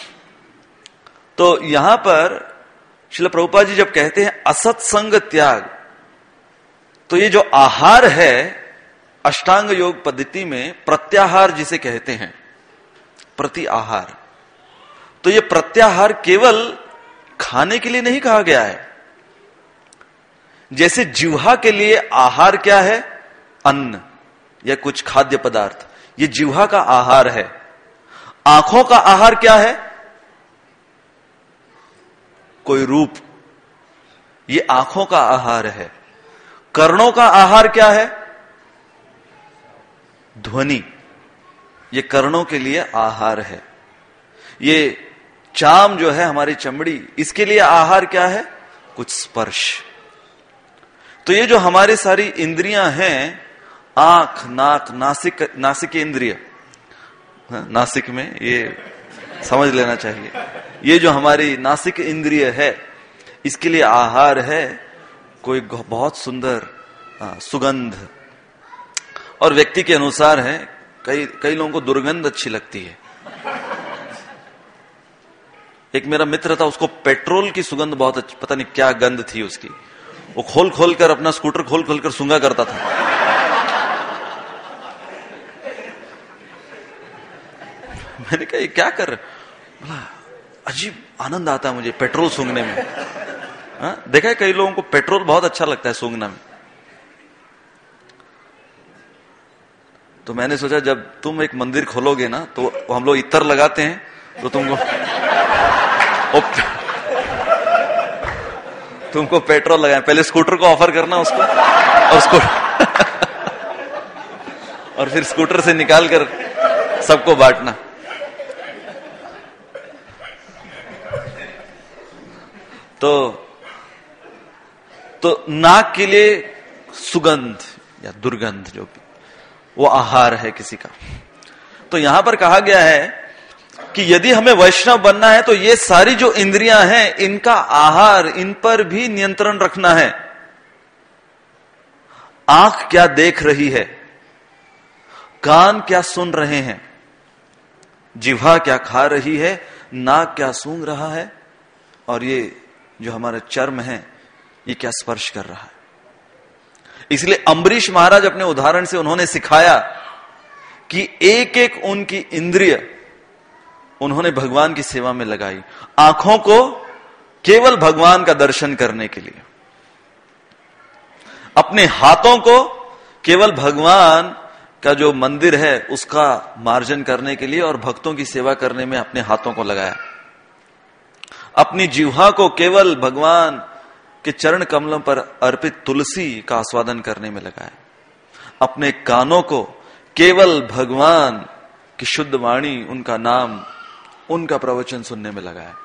तो यहां पर श्रील प्रभुपाद जी जब कहते हैं असत संग त्याग, तो ये जो आहार है अष्टांग योग पद्धति में प्रत्याहार जिसे कहते हैं, प्रति आहार, तो ये प्रत्याहार केवल खाने के लिए नहीं कहा गया है। जैसे जिह्वा के लिए आहार क्या है? अन्न या कुछ खाद्य पदार्थ, ये जिह्वा का आहार है। आंखों का आहार क्या है? कोई रूप, ये आंखों का आहार है। कर्णों का आहार क्या है? ध्वनि, ये कर्णों के लिए आहार है। ये चाम जो है हमारी चमड़ी, इसके लिए आहार क्या है? कुछ स्पर्श। तो ये जो हमारी सारी इंद्रियां हैं, आंख, नाक, नासिक, नासिक इंद्रिय, नासिक में ये समझ लेना चाहिए, ये जो हमारी नासिक इंद्रिय है, इसके लिए आहार है कोई बहुत सुंदर आ, सुगंध। और व्यक्ति के अनुसार है, कई कई लोगों को दुर्गंध अच्छी लगती है। एक मेरा मित्र था, उसको पेट्रोल की सुगंध बहुत अच्छी, पता नहीं क्या गंध थी उसकी, वो खोल खोल कर अपना स्कूटर खोल खोल कर सूंघा करता था। मैंने कहा ये क्या कर रहे? बोला अजीब आनंद आता है मुझे पेट्रोल सूंघने में। हा? देखा है कई लोगों को पेट्रोल बहुत अच्छा लगता है सूंघना में। तो मैंने सोचा जब तुम एक मंदिर खोलोगे ना तो हम लोग इत्र लगाते हैं तो तुमको तुमको पेट्रोल लगाए, पहले स्कूटर को ऑफर करना उसको और उसको और फिर स्कूटर से निकाल कर सबको बांटना। तो तो नाक के लिए सुगंध या दुर्गंध जो भी वो आहार है किसी का। तो यहां पर कहा गया है कि यदि हमें वैष्णव बनना है तो ये सारी जो इंद्रियां हैं इनका आहार, इन पर भी नियंत्रण रखना है। आंख क्या देख रही है, कान क्या सुन रहे हैं, जिह्वा क्या खा रही है, नाक क्या सूंघ रहा है, और ये जो हमारा चर्म है ये क्या स्पर्श कर रहा है। इसलिए अम्बरीश महाराज अपने उदाहरण से उन्होंने सिखाया कि एक एक उनकी इंद्रिय उन्होंने भगवान की सेवा में लगाई। आंखों को केवल भगवान का दर्शन करने के लिए, अपने हाथों को केवल भगवान का जो मंदिर है उसका मार्जन करने के लिए और भक्तों की सेवा करने में अपने हाथों को लगाया। अपनी जिह्वा को केवल भगवान के चरण कमलों पर अर्पित तुलसी का आस्वादन करने में लगाया। अपने कानों को केवल भगवान की शुद्ध वाणी, उनका नाम, उनका प्रवचन सुनने में लगाया।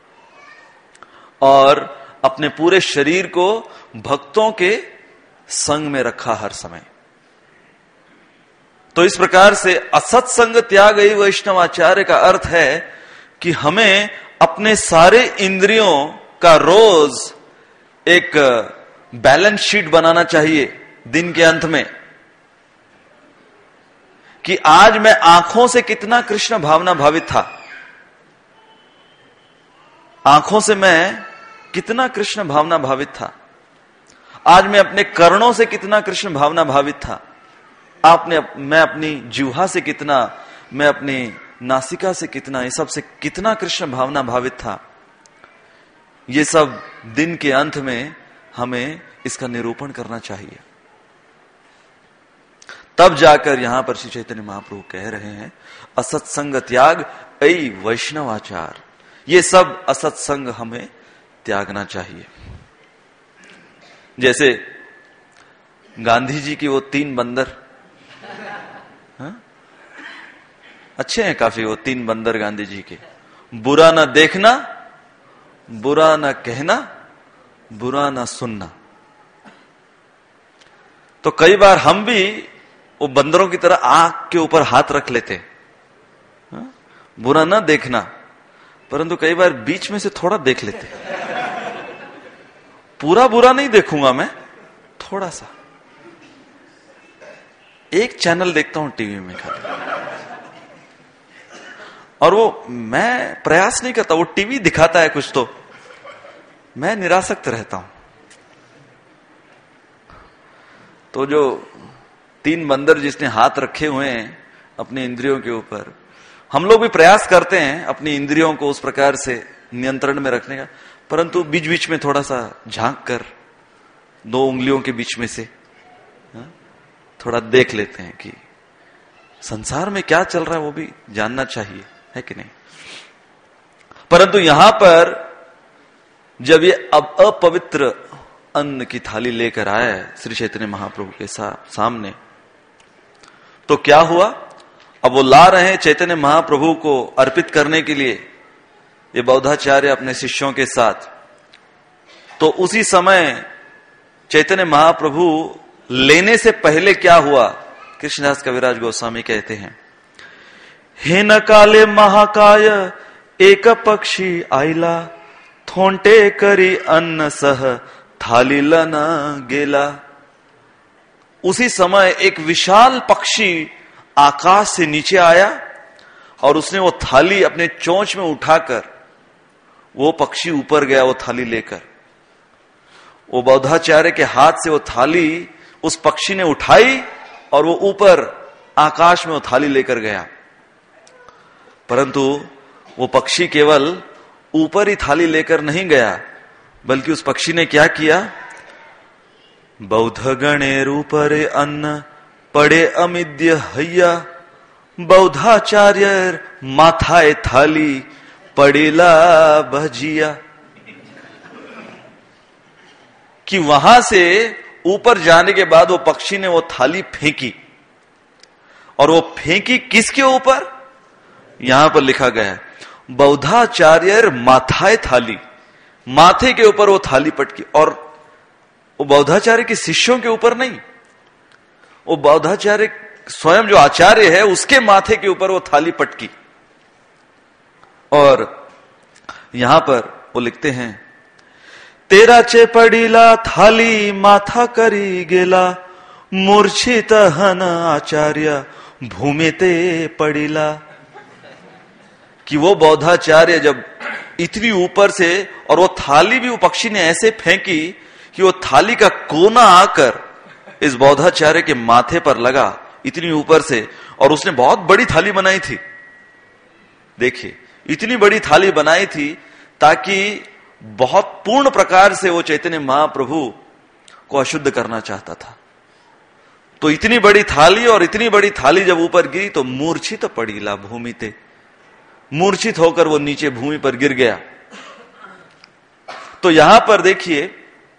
और अपने पूरे शरीर को भक्तों के संग में रखा हर समय। तो इस प्रकार से असत्संग त्याग ही वैष्णवाचार्य का अर्थ है कि हमें अपने सारे इंद्रियों का रोज एक बैलेंस शीट बनाना चाहिए दिन के अंत में, कि आज मैं आंखों से कितना कृष्ण भावना भावित था, आंखों से मैं कितना कृष्ण भावना भावित था, आज मैं अपने कर्णों से कितना कृष्ण भावना भावित था, आपने मैं अपनी जिह्वा से कितना, मैं अपनी नासिका से कितना, ये सब से कितना कृष्ण भावना भावित था। ये सब दिन के अंत में हमें इसका निरूपण करना चाहिए। तब जाकर यहां पर श्री चैतन्य महाप्रभु कह रहे हैं असत्संग त्याग ऐ वैष्णवाचार। ये सब असत्संग हमें त्यागना चाहिए। जैसे गांधी जी की वो तीन बंदर, हा? अच्छे हैं काफी वो तीन बंदर गांधी जी के। बुरा ना देखना, बुरा ना कहना, बुरा ना सुनना। तो कई बार हम भी वो बंदरों की तरह आंख के ऊपर हाथ रख लेते हैं, बुरा ना देखना, परंतु कई बार बीच में से थोड़ा देख लेते। पूरा बुरा नहीं देखूंगा मैं, थोड़ा सा एक चैनल देखता हूं टीवी में खाली, और वो मैं प्रयास नहीं करता, वो टीवी दिखाता है कुछ तो मैं निरासक्त रहता हूं। तो जो तीन बंदर जिसने हाथ रखे हुए हैं अपनी इंद्रियों के ऊपर, हम लोग भी प्रयास करते हैं अपनी इंद्रियों को उस प्रकार से नियंत्रण में रखने का, परंतु बीच बीच में थोड़ा सा झांक कर दो उंगलियों के बीच में से थोड़ा देख लेते हैं कि संसार में क्या चल रहा है, वो भी जानना चाहिए, है कि नहीं। परंतु यहां पर जब ये अब अपवित्र अन्न की थाली लेकर आया श्री चैतन्य महाप्रभु के सामने, तो क्या हुआ, अब वो ला रहे हैं चैतन्य महाप्रभु को अर्पित करने के लिए, ये बौद्धाचार्य अपने शिष्यों के साथ। तो उसी समय चैतन्य महाप्रभु लेने से पहले क्या हुआ, कृष्णदास कविराज गोस्वामी कहते हैं, हे न काले महाकाय एक पक्षी आईला, थोंटे करी अन्न सह थाली लना गेला। उसी समय एक विशाल पक्षी आकाश से नीचे आया और उसने वो थाली अपने चोंच में उठाकर, वो पक्षी ऊपर गया वो थाली लेकर, वो बौद्धाचार्य के हाथ से वो थाली उस पक्षी ने उठाई और वो ऊपर आकाश में वो थाली लेकर गया। परंतु वो पक्षी केवल ऊपर ही थाली लेकर नहीं गया, बल्कि उस पक्षी ने क्या किया? बौद्ध गणेर ऊपरे अन्न पड़े अमिद्य हैया, बौद्धाचार्य माथाए थाली पड़ेला भजिया। कि वहां से ऊपर जाने के बाद वो पक्षी ने वो थाली फेंकी, और वो फेंकी किसके ऊपर? यहां पर लिखा गया है बौद्धाचार्य माथाए थाली, माथे के ऊपर वो थाली पटकी। और वो बौद्धाचार्य के शिष्यों के ऊपर नहीं, वो बौद्धाचार्य स्वयं जो आचार्य है उसके माथे के ऊपर वो थाली पटकी। और यहां पर वो लिखते हैं तेरा चे पड़ीला थाली माथा करी गेला, मूर्छित हन आचार्य भूमि ते पड़ीला। कि वो बौद्धाचार्य जब इतनी ऊपर से, और वो थाली भी वो पक्षी ने ऐसे फेंकी कि वो थाली का कोना आकर इस बौद्धाचार्य के माथे पर लगा इतनी ऊपर से, और उसने बहुत बड़ी थाली बनाई थी। देखिए, इतनी बड़ी थाली बनाई थी ताकि बहुत पूर्ण प्रकार से वो चैतन्य महाप्रभु को अशुद्ध करना चाहता था। तो इतनी बड़ी थाली, और इतनी बड़ी थाली जब ऊपर गिरी तो मूर्छित पड़ीला भूमि ते, मूर्छित होकर वो नीचे भूमि पर गिर गया। तो यहां पर देखिए,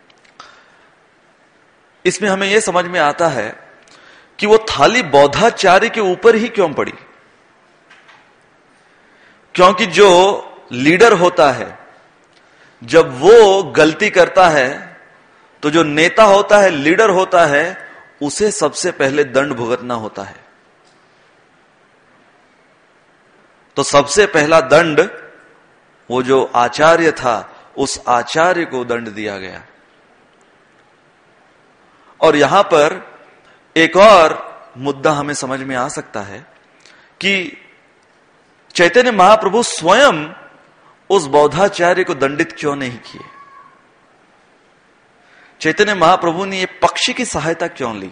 इसमें हमें यह समझ में आता है कि वो थाली बौद्धाचार्य के ऊपर ही क्यों पड़ी। क्योंकि जो लीडर होता है जब वो गलती करता है तो जो नेता होता है, लीडर होता है, उसे सबसे पहले दंड भुगतना होता है। तो सबसे पहला दंड वो जो आचार्य था उस आचार्य को दंड दिया गया। और यहां पर एक और मुद्दा हमें समझ में आ सकता है कि चैतन्य महाप्रभु स्वयं उस बौद्धाचार्य को दंडित क्यों नहीं किए? चैतन्य महाप्रभु ने ये पक्षी की सहायता क्यों ली?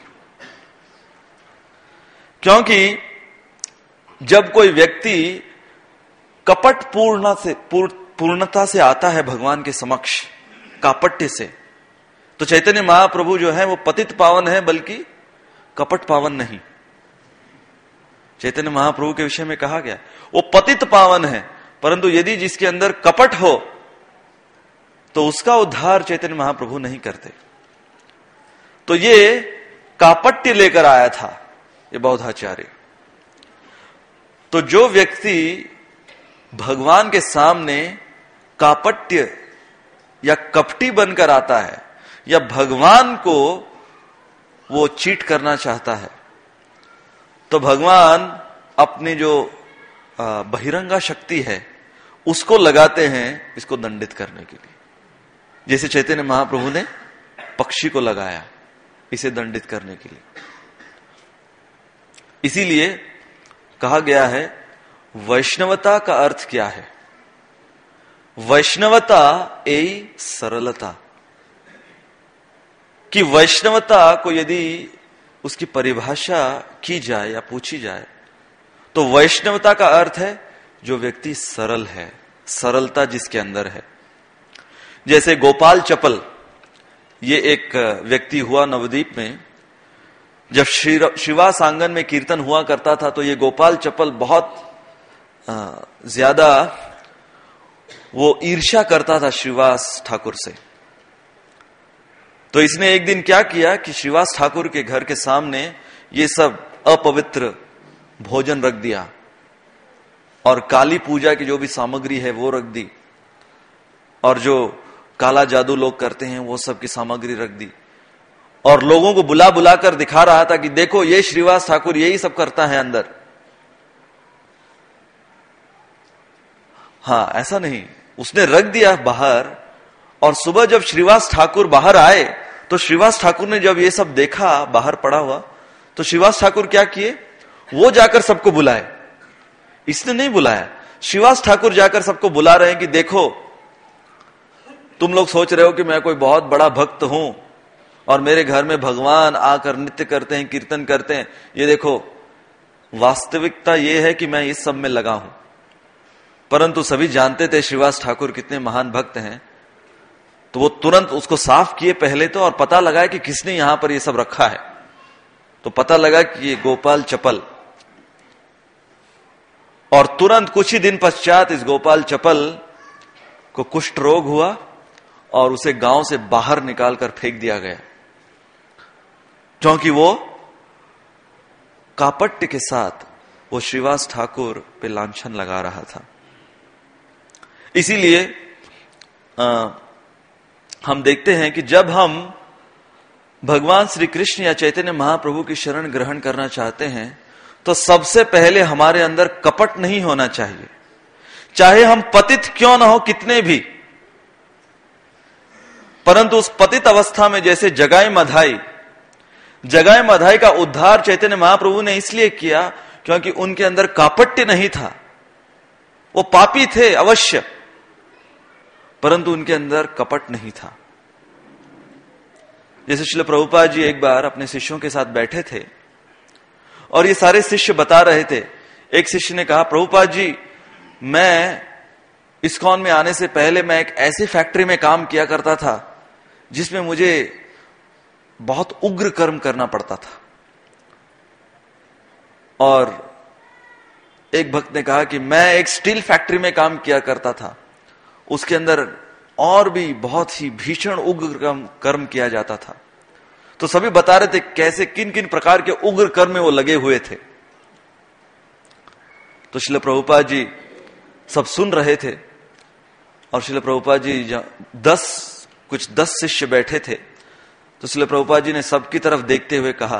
क्योंकि जब कोई व्यक्ति कपट पूर्ण से पूर्णता से आता है भगवान के समक्ष कापट्य से, तो चैतन्य महाप्रभु जो है वो पतित पावन है, बल्कि कपट पावन नहीं। चैतन्य महाप्रभु के विषय में कहा गया वो पतित पावन है, परंतु यदि जिसके अंदर कपट हो तो उसका उद्धार चैतन्य महाप्रभु नहीं करते। तो ये कापट्य लेकर आया था ये बौद्धाचार्य। तो जो व्यक्ति भगवान के सामने कापट्य या कपटी बनकर आता है, या भगवान को वो चीट करना चाहता है, तो भगवान अपनी जो बहिरंगा शक्ति है उसको लगाते हैं इसको दंडित करने के लिए। जैसे चैतन्य महाप्रभु ने पक्षी को लगाया इसे दंडित करने के लिए। इसीलिए कहा गया है वैष्णवता का अर्थ क्या है? वैष्णवता एई सरलता। कि वैष्णवता को यदि उसकी परिभाषा की जाए या पूछी जाए तो वैष्णवता का अर्थ है जो व्यक्ति सरल है, सरलता जिसके अंदर है। जैसे गोपाल चपल, ये एक व्यक्ति हुआ नवद्वीप में। जब श्रीवास आंगन में कीर्तन हुआ करता था तो ये गोपाल चपल बहुत ज्यादा वो ईर्ष्या करता था श्रीवास ठाकुर से। तो इसने एक दिन क्या किया कि श्रीवास ठाकुर के घर के सामने ये सब अपवित्र भोजन रख दिया, और काली पूजा की जो भी सामग्री है वो रख दी, और जो काला जादू लोग करते हैं वो सब की सामग्री रख दी, और लोगों को बुला बुला कर दिखा रहा था कि देखो ये श्रीवास ठाकुर यही सब करता है अंदर। हाँ, ऐसा नहीं, उसने रख दिया बाहर, और सुबह जब श्रीवास ठाकुर बाहर आए तो श्रीवास ठाकुर ने जब ये सब देखा बाहर पड़ा हुआ, तो श्रीवास ठाकुर क्या किए, वो जाकर सबको बुलाए। इसने नहीं बुलाया, श्रीवास ठाकुर जाकर सबको बुला रहे हैं कि देखो तुम लोग सोच रहे हो कि मैं कोई बहुत बड़ा भक्त हूं और मेरे घर में भगवान आकर नृत्य करते हैं, कीर्तन करते हैं। ये देखो वास्तविकता ये है कि मैं इस सब में लगा हूं, परंतु सभी जानते थे श्रीवास ठाकुर कितने महान भक्त हैं, तो वो तुरंत उसको साफ किए पहले तो, और पता लगा कि किसने यहां पर ये सब रखा है। तो पता लगा कि ये गोपाल चपल, और तुरंत कुछ ही दिन पश्चात इस गोपाल चपल को कुष्ठ रोग हुआ और उसे गांव से बाहर निकालकर फेंक दिया गया, क्योंकि वो कापट्य के साथ वो श्रीवास ठाकुर पे लांछन लगा रहा था। इसीलिए आ, हम देखते हैं कि जब हम भगवान श्री कृष्ण या चैतन्य महाप्रभु की शरण ग्रहण करना चाहते हैं तो सबसे पहले हमारे अंदर कपट नहीं होना चाहिए, चाहे हम पतित क्यों ना हो कितने भी। परंतु उस पतित अवस्था में जैसे जगाई मधाई जगाई मधाई का उद्धार चैतन्य महाप्रभु ने इसलिए किया क्योंकि उनके अंदर कापट्य नहीं था। वो पापी थे अवश्य, परंतु उनके अंदर कपट नहीं था। जैसे श्रील प्रभुपाद जी एक बार अपने शिष्यों के साथ बैठे थे और ये सारे शिष्य बता रहे थे। एक शिष्य ने कहा, प्रभुपाद जी मैं इस्कॉन में आने से पहले मैं एक ऐसी फैक्ट्री में काम किया करता था जिसमें मुझे बहुत उग्र कर्म करना पड़ता था। और एक भक्त ने कहा कि मैं एक स्टील फैक्ट्री में काम किया करता था, उसके अंदर और भी बहुत ही भीषण उग्र कर्म, कर्म किया जाता था। तो सभी बता रहे थे कैसे किन किन प्रकार के उग्र कर्म में वो लगे हुए थे। तो श्रील प्रभुपाद जी सब सुन रहे थे और श्रील प्रभुपाद जी दस कुछ दस शिष्य बैठे थे। तो श्रील प्रभुपाद जी ने सबकी तरफ देखते हुए कहा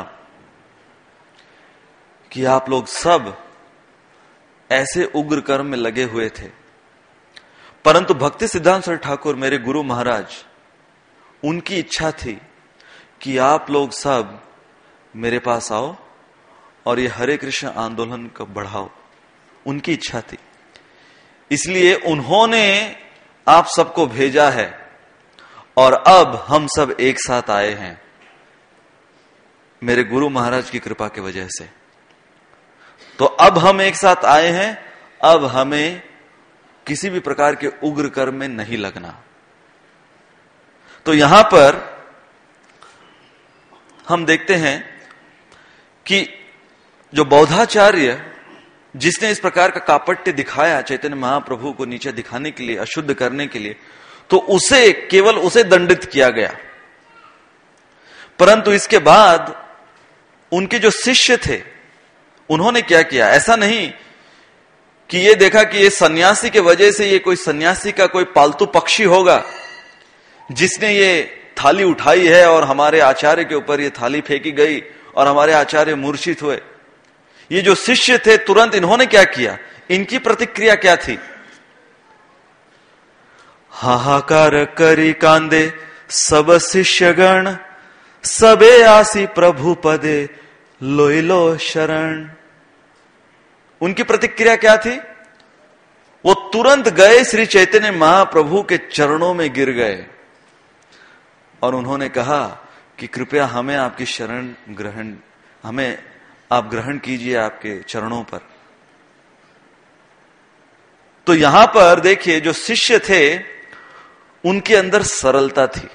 कि आप लोग सब ऐसे उग्र कर्म में लगे हुए थे, परंतु भक्ति सिद्धांत सरस्वती ठाकुर मेरे गुरु महाराज, उनकी इच्छा थी कि आप लोग सब मेरे पास आओ और ये हरे कृष्ण आंदोलन को बढ़ाओ। उनकी इच्छा थी, इसलिए उन्होंने आप सबको भेजा है और अब हम सब एक साथ आए हैं मेरे गुरु महाराज की कृपा की वजह से। तो अब हम एक साथ आए हैं, अब हमें किसी भी प्रकार के उग्र कर्म में नहीं लगना। तो यहां पर हम देखते हैं कि जो बौद्धाचार्य जिसने इस प्रकार का कापट्य दिखाया चैतन्य महाप्रभु को नीचे दिखाने के लिए, अशुद्ध करने के लिए, तो उसे केवल उसे दंडित किया गया। परंतु इसके बाद उनके जो शिष्य थे उन्होंने क्या किया, ऐसा नहीं कि ये देखा कि ये सन्यासी के वजह से ये कोई सन्यासी का कोई पालतू पक्षी होगा जिसने ये थाली उठाई है और हमारे आचार्य के ऊपर ये थाली फेंकी गई और हमारे आचार्य मूर्छित हुए। ये जो शिष्य थे तुरंत इन्होंने क्या किया, इनकी प्रतिक्रिया क्या थी, हाहाकार करी कांदे सब शिष्यगण, सबे आसी प्रभु पदे लोइलो शरण। उनकी प्रतिक्रिया क्या थी, वो तुरंत गए श्री चैतन्य महाप्रभु के चरणों में गिर गए और उन्होंने कहा कि कृपया हमें आपकी शरण ग्रहण, हमें आप ग्रहण कीजिए आपके चरणों पर। तो यहां पर देखिए जो शिष्य थे उनके अंदर सरलता थी,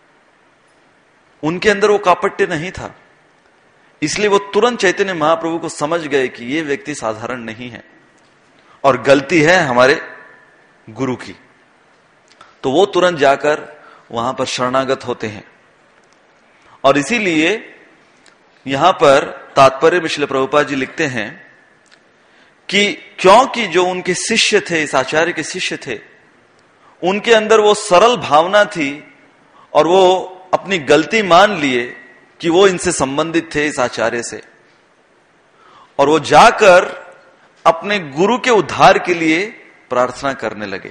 उनके अंदर वो कापट्य नहीं था, इसलिए वो तुरंत चैतन्य महाप्रभु को समझ गए कि ये व्यक्ति साधारण नहीं है और गलती है हमारे गुरु की। तो वो तुरंत जाकर वहां पर शरणागत होते हैं। और इसीलिए यहां पर तात्पर्य में श्रील प्रभुपाद जी लिखते हैं कि क्योंकि जो उनके शिष्य थे, इस आचार्य के शिष्य थे, उनके अंदर वो सरल भावना थी और वो अपनी गलती मान लिए कि वो इनसे संबंधित थे, इस आचार्य से, और वो जाकर अपने गुरु के उद्धार के लिए प्रार्थना करने लगे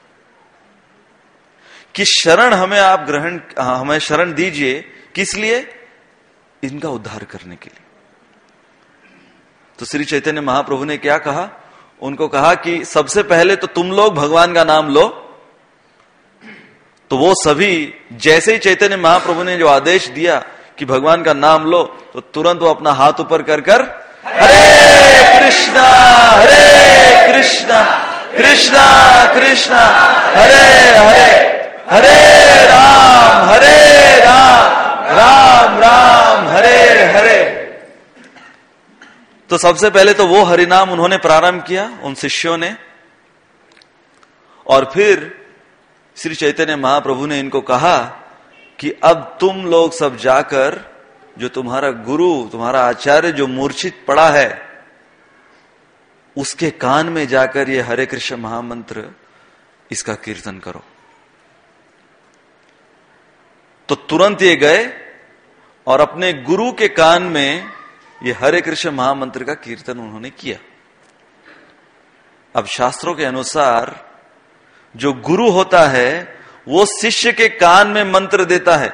कि शरण हमें आप ग्रहण, हमें शरण दीजिए। किस लिए? इनका उद्धार करने के लिए। तो श्री चैतन्य महाप्रभु ने क्या कहा, उनको कहा कि सबसे पहले तो तुम लोग भगवान का नाम लो। तो वो सभी जैसे ही चैतन्य महाप्रभु ने जो आदेश दिया कि भगवान का नाम लो, तो तुरंत वो अपना हाथ ऊपर कर कर हरे कृष्णा हरे कृष्णा कृष्णा कृष्णा हरे हरे हरे राम हरे राम राम राम हरे हरे। तो सबसे पहले तो वो हरिनाम उन्होंने प्रारंभ किया उन शिष्यों ने, और फिर श्री चैतन्य महाप्रभु ने इनको कहा कि अब तुम लोग सब जाकर जो तुम्हारा गुरु तुम्हारा आचार्य जो मूर्छित पड़ा है उसके कान में जाकर ये हरे कृष्ण महामंत्र इसका कीर्तन करो। तो तुरंत ये गए और अपने गुरु के कान में ये हरे कृष्ण महामंत्र का कीर्तन उन्होंने किया। अब शास्त्रों के अनुसार जो गुरु होता है वो शिष्य के कान में मंत्र देता है।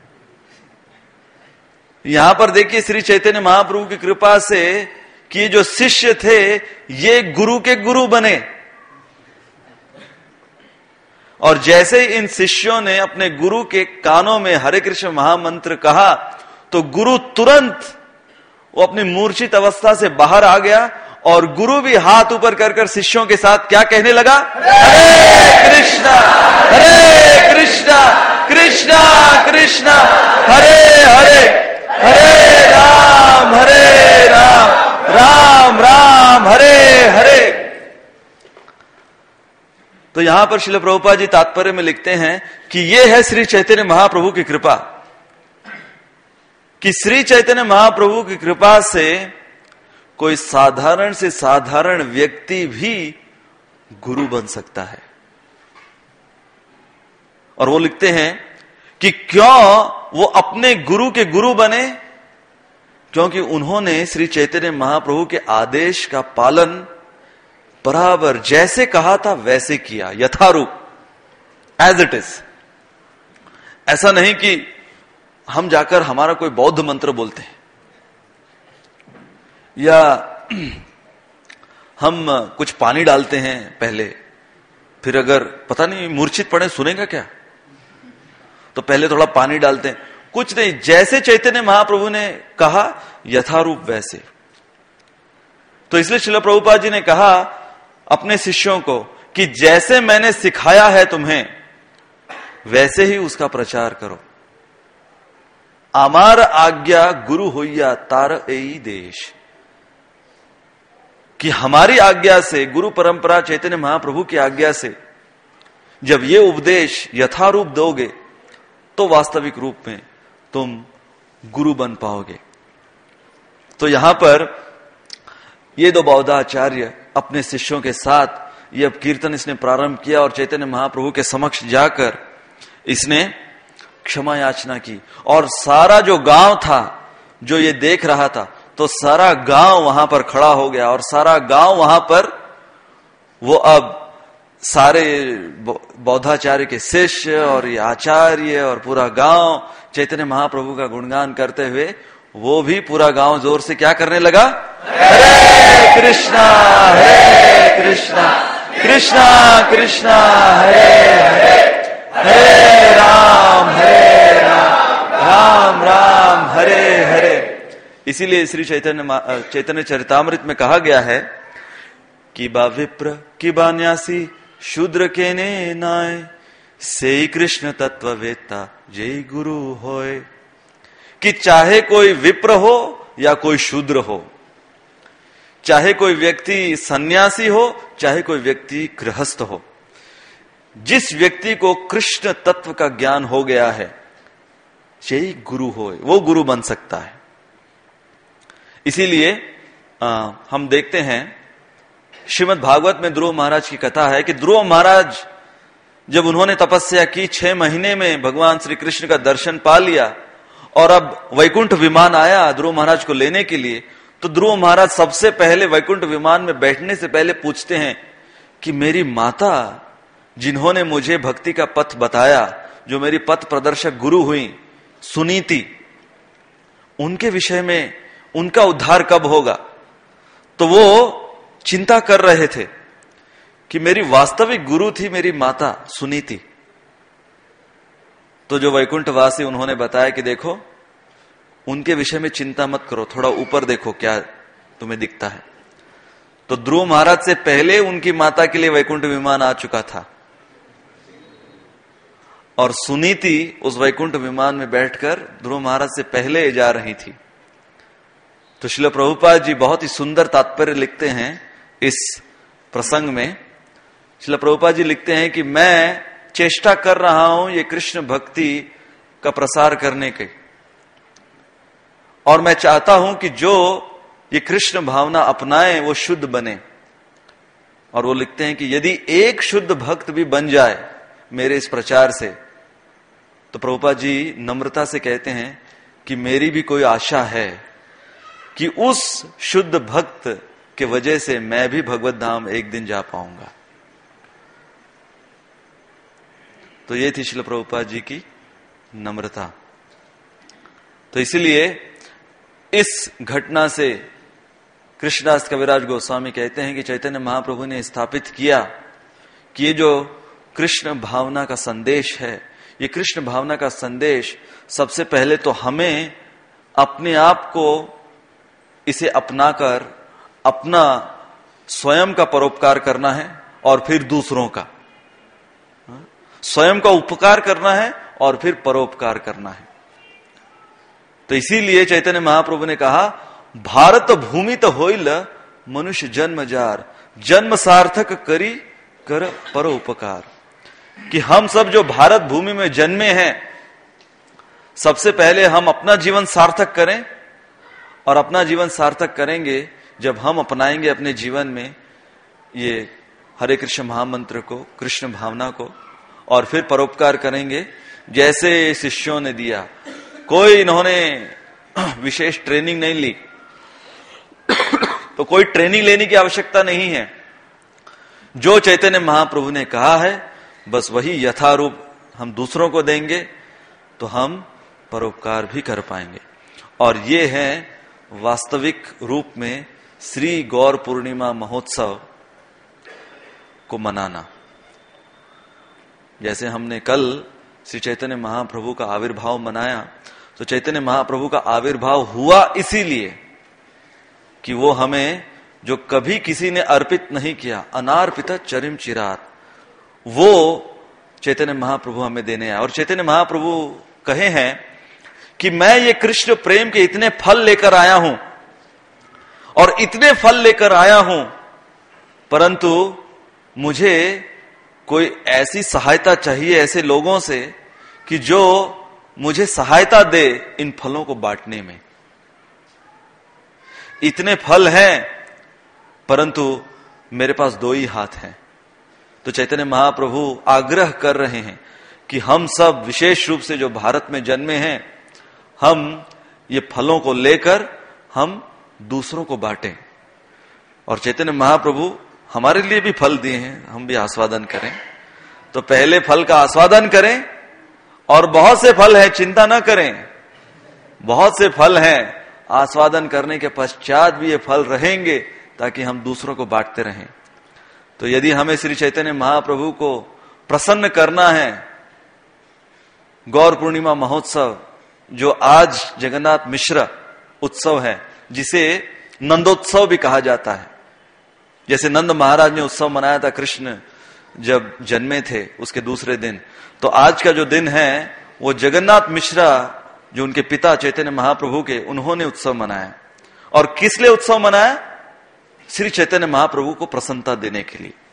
यहां पर देखिए श्री चैतन्य महाप्रभु की कृपा से कि जो शिष्य थे ये गुरु के गुरु बने, और जैसे इन शिष्यों ने अपने गुरु के कानों में हरे कृष्ण महामंत्र कहा तो गुरु तुरंत वो अपनी मूर्छित अवस्था से बाहर आ गया, और गुरु भी हाथ ऊपर कर कर शिष्यों के साथ क्या कहने लगा, हरे कृष्णा हरे कृष्णा कृष्णा कृष्णा हरे हरे हरे राम हरे राम राम राम हरे हरे। तो यहां पर श्रील प्रभुपाद जी तात्पर्य में लिखते हैं कि यह है श्री चैतन्य महाप्रभु की कृपा, कि श्री चैतन्य महाप्रभु की कृपा से कोई साधारण से साधारण व्यक्ति भी गुरु बन सकता है। और वो लिखते हैं कि क्यों वो अपने गुरु के गुरु बने, क्योंकि उन्होंने श्री चैतन्य महाप्रभु के आदेश का पालन बराबर जैसे कहा था वैसे किया, यथारूप एज इट इज। ऐसा नहीं कि हम जाकर हमारा कोई बौद्ध मंत्र बोलते हैं या हम कुछ पानी डालते हैं पहले, फिर अगर पता नहीं मूर्छित पड़े सुनेगा क्या तो पहले थोड़ा पानी डालते हैं, कुछ नहीं, जैसे चैतन्य महाप्रभु ने कहा यथारूप वैसे। तो इसलिए श्रील प्रभुपाद जी ने कहा अपने शिष्यों को कि जैसे मैंने सिखाया है तुम्हें वैसे ही उसका प्रचार करो। आमार आज्ञा गुरु होइया तार एई देश, कि हमारी आज्ञा से, गुरु परंपरा चैतन्य महाप्रभु की आज्ञा से जब ये उपदेश यथारूप दोगे तो वास्तविक रूप में तुम गुरु बन पाओगे। तो यहां पर ये दो बौद्धाचार्य अपने शिष्यों के साथ ये अब कीर्तन इसने प्रारंभ किया, और चैतन्य महाप्रभु के समक्ष जाकर इसने क्षमा याचना की, और सारा जो गांव था जो ये देख रहा था तो सारा गांव वहां पर खड़ा हो गया, और सारा गांव वहां पर वो अब सारे बौद्धाचार्य के शिष्य और ये आचार्य और पूरा गांव चैतन्य महाप्रभु का गुणगान करते हुए वो भी पूरा गांव जोर से क्या करने लगा, हरे कृष्णा हरे कृष्णा कृष्णा कृष्णा हरे हरे हरे राम हरे राम राम राम हरे हरे। इसीलिए श्री चैतन्य चैतन्य चरितामृत में कहा गया है कि बा विप्र कि बा न्यासी शूद्र के ने नाय से कृष्ण तत्व वेत्ता जय गुरु होय, कि चाहे कोई विप्र हो या कोई शूद्र हो, चाहे कोई व्यक्ति सन्यासी हो चाहे कोई व्यक्ति गृहस्थ हो, जिस व्यक्ति को कृष्ण तत्व का ज्ञान हो गया है जय गुरु होय, वो गुरु बन सकता है। इसीलिए आ, हम देखते हैं श्रीमद् भागवत में ध्रुव महाराज की कथा है कि ध्रुव महाराज जब उन्होंने तपस्या की, छह महीने में भगवान श्री कृष्ण का दर्शन पा लिया और अब वैकुंठ विमान आया ध्रुव महाराज को लेने के लिए, तो ध्रुव महाराज सबसे पहले वैकुंठ विमान में बैठने से पहले पूछते हैं कि मेरी माता जिन्होंने मुझे भक्ति का पथ बताया, जो मेरी पथ प्रदर्शक गुरु हुई सुनीति, उनके विषय में उनका उद्धार कब होगा। तो वो चिंता कर रहे थे कि मेरी वास्तविक गुरु थी मेरी माता सुनीति। तो जो वैकुंठवासी उन्होंने बताया कि देखो उनके विषय में चिंता मत करो, थोड़ा ऊपर देखो क्या तुम्हें दिखता है। तो ध्रुव महाराज से पहले उनकी माता के लिए वैकुंठ विमान आ चुका था और सुनीति उस वैकुंठ विमान में बैठकर ध्रुव महाराज से पहले जा रही थी। तो श्रील प्रभुपाद जी बहुत ही सुंदर तात्पर्य लिखते हैं इस प्रसंग में। श्रील प्रभुपाद जी लिखते हैं कि मैं चेष्टा कर रहा हूं ये कृष्ण भक्ति का प्रसार करने के, और मैं चाहता हूं कि जो ये कृष्ण भावना अपनाए वो शुद्ध बने। और वो लिखते हैं कि यदि एक शुद्ध भक्त भी बन जाए मेरे इस प्रचार से, तो प्रभुपाद जी नम्रता से कहते हैं कि मेरी भी कोई आशा है कि उस शुद्ध भक्त के वजह से मैं भी भगवत धाम एक दिन जा पाऊंगा। तो ये थी श्रील प्रभुपाद जी की नम्रता। तो इसलिए इस घटना से कृष्णदास कविराज गोस्वामी कहते हैं कि चैतन्य महाप्रभु ने स्थापित किया कि ये जो कृष्ण भावना का संदेश है, ये कृष्ण भावना का संदेश सबसे पहले तो हमें अपने आप को इसे अपनाकर अपना स्वयं का परोपकार करना है और फिर दूसरों का, स्वयं का उपकार करना है और फिर परोपकार करना है। तो इसीलिए चैतन्य महाप्रभु ने कहा, भारत भूमि तो होइल मनुष्य जन्म जार, जन्म सार्थक करी कर परोपकार। कि हम सब जो भारत भूमि में जन्मे हैं, सबसे पहले हम अपना जीवन सार्थक करें, और अपना जीवन सार्थक करेंगे जब हम अपनाएंगे अपने जीवन में ये हरे कृष्ण महामंत्र को, कृष्ण भावना को, और फिर परोपकार करेंगे जैसे शिष्यों ने दिया। कोई इन्होंने विशेष ट्रेनिंग नहीं ली, तो कोई ट्रेनिंग लेने की आवश्यकता नहीं है। जो चैतन्य महाप्रभु ने कहा है बस वही यथारूप हम दूसरों को देंगे तो हम परोपकार भी कर पाएंगे। और ये है वास्तविक रूप में श्री गौर पूर्णिमा महोत्सव को मनाना। जैसे हमने कल श्री चैतन्य महाप्रभु का आविर्भाव मनाया, तो चैतन्य महाप्रभु का आविर्भाव हुआ इसीलिए कि वो हमें जो कभी किसी ने अर्पित नहीं किया, अनार्पित चरिम चिरात, वो चैतन्य महाप्रभु हमें देने आया। और चैतन्य महाप्रभु कहे हैं कि मैं ये कृष्ण प्रेम के इतने फल लेकर आया हूं और इतने फल लेकर आया हूं, परंतु मुझे कोई ऐसी सहायता चाहिए ऐसे लोगों से कि जो मुझे सहायता दे इन फलों को बांटने में। इतने फल हैं परंतु मेरे पास दो ही हाथ हैं। तो चैतन्य महाप्रभु आग्रह कर रहे हैं कि हम सब विशेष रूप से जो भारत में जन्मे हैं, हम ये फलों को लेकर हम दूसरों को बांटें। और चैतन्य महाप्रभु हमारे लिए भी फल दिए हैं, हम भी आस्वादन करें। तो पहले फल का आस्वादन करें, और बहुत से फल हैं, चिंता ना करें, बहुत से फल हैं, आस्वादन करने के पश्चात भी ये फल रहेंगे ताकि हम दूसरों को बांटते रहें। तो यदि हमें श्री चैतन्य महाप्रभु को प्रसन्न करना है, गौर पूर्णिमा महोत्सव जो आज जगन्नाथ मिश्र उत्सव है, जिसे नंदोत्सव भी कहा जाता है, जैसे नंद महाराज ने उत्सव मनाया था कृष्ण जब जन्मे थे उसके दूसरे दिन, तो आज का जो दिन है वो जगन्नाथ मिश्रा जो उनके पिता चैतन्य महाप्रभु के, उन्होंने उत्सव मनाया। और किस लिए उत्सव मनाया? श्री चैतन्य महाप्रभु को प्रसन्नता देने के लिए।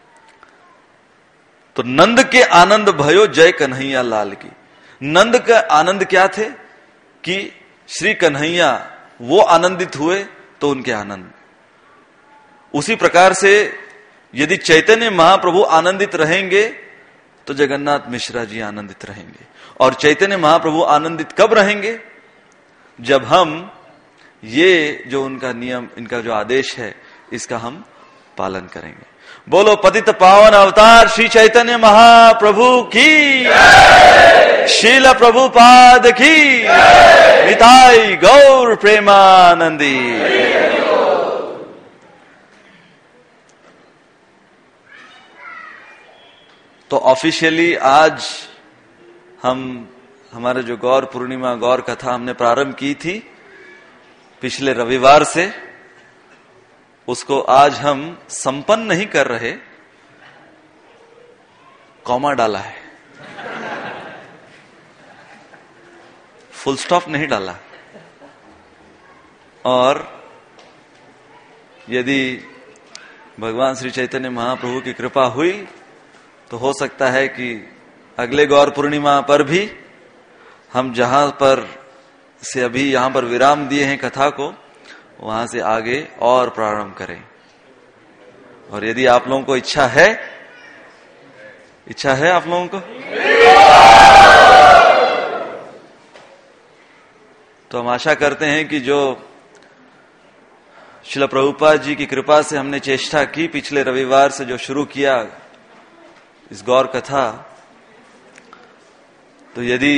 तो नंद के आनंद भयो जय कन्हैया लाल की। नंद का आनंद क्या थे कि श्री कन्हैया वो आनंदित हुए तो उनके आनंद। उसी प्रकार से यदि चैतन्य महाप्रभु आनंदित रहेंगे तो जगन्नाथ मिश्रा जी आनंदित रहेंगे। और चैतन्य महाप्रभु आनंदित कब रहेंगे? जब हम ये जो उनका नियम, इनका जो आदेश है, इसका हम पालन करेंगे। बोलो पतित पावन अवतार श्री चैतन्य महाप्रभु की, शील प्रभुपाद की, निताई गौर प्रेमानंदी। तो ऑफिशियली आज हम हमारे जो गौर पूर्णिमा गौर कथा हमने प्रारंभ की थी पिछले रविवार से, उसको आज हम संपन्न नहीं कर रहे, कॉमा डाला है, फुल स्टॉप नहीं डाला। और यदि भगवान श्री चैतन्य महाप्रभु की कृपा हुई तो हो सकता है कि अगले गौर पूर्णिमा पर भी हम जहां पर से अभी यहां पर विराम दिए हैं कथा को, वहां से आगे और प्रारंभ करें। और यदि आप लोगों को इच्छा है, इच्छा है आप लोगों को, तो हम आशा करते हैं कि जो श्रील प्रभुपाद जी की कृपा से हमने चेष्टा की पिछले रविवार से जो शुरू किया इस गौर कथा, तो यदि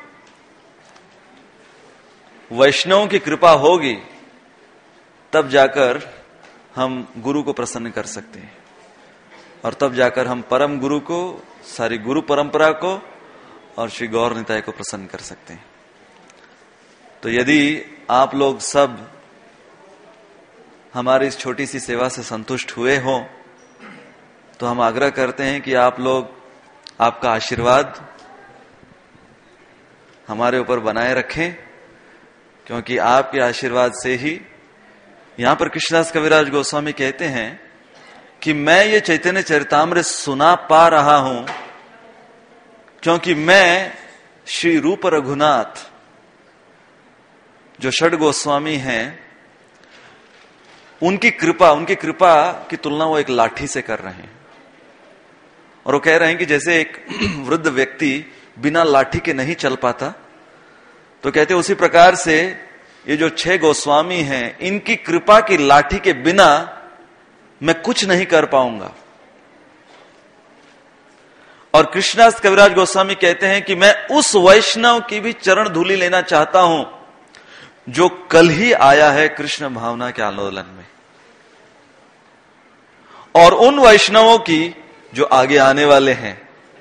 वैष्णवों की कृपा होगी तब जाकर हम गुरु को प्रसन्न कर सकते हैं, और तब जाकर हम परम गुरु को, सारी गुरु परंपरा को और श्री गौर निताय को प्रसन्न कर सकते हैं। तो यदि आप लोग सब हमारी इस छोटी सी सेवा से संतुष्ट हुए हो, तो हम आग्रह करते हैं कि आप लोग आपका आशीर्वाद हमारे ऊपर बनाए रखें, क्योंकि आपके आशीर्वाद से ही, यहां पर कृष्णदास कविराज गोस्वामी कहते हैं कि मैं ये चैतन्य चरितामृत सुना पा रहा हूं क्योंकि मैं श्री रूप रघुनाथ जो षड गोस्वामी हैं, उनकी कृपा उनकी कृपा की तुलना वो एक लाठी से कर रहे हैं। और वो कह रहे हैं कि जैसे एक वृद्ध व्यक्ति बिना लाठी के नहीं चल पाता, तो कहते उसी प्रकार से ये जो छह गोस्वामी हैं, इनकी कृपा की लाठी के बिना मैं कुछ नहीं कर पाऊंगा। और कृष्णदास कविराज गोस्वामी कहते हैं कि मैं उस वैष्णव की भी चरण धूलि लेना चाहता हूं जो कल ही आया है कृष्ण भावना के आंदोलन में, और उन वैष्णवों की जो आगे आने वाले हैं।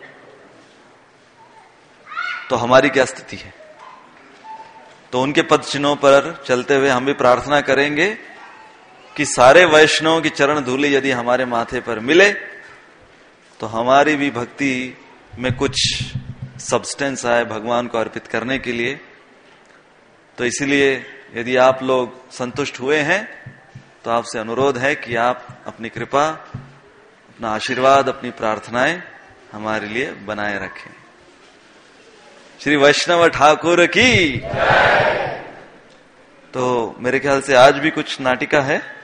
तो हमारी क्या स्थिति है? तो उनके पद चिन्हों पर चलते हुए हम भी प्रार्थना करेंगे कि सारे वैष्णवों की चरण धूलि यदि हमारे माथे पर मिले तो हमारी भी भक्ति में कुछ सब्सटेंस आए भगवान को अर्पित करने के लिए। तो इसीलिए यदि आप लोग संतुष्ट हुए हैं तो आपसे अनुरोध है कि आप अपनी कृपा, अपना आशीर्वाद, अपनी प्रार्थनाएं हमारे लिए बनाए रखें। श्री वैष्णव ठाकुर की। तो मेरे ख्याल से आज भी कुछ नाटिका है।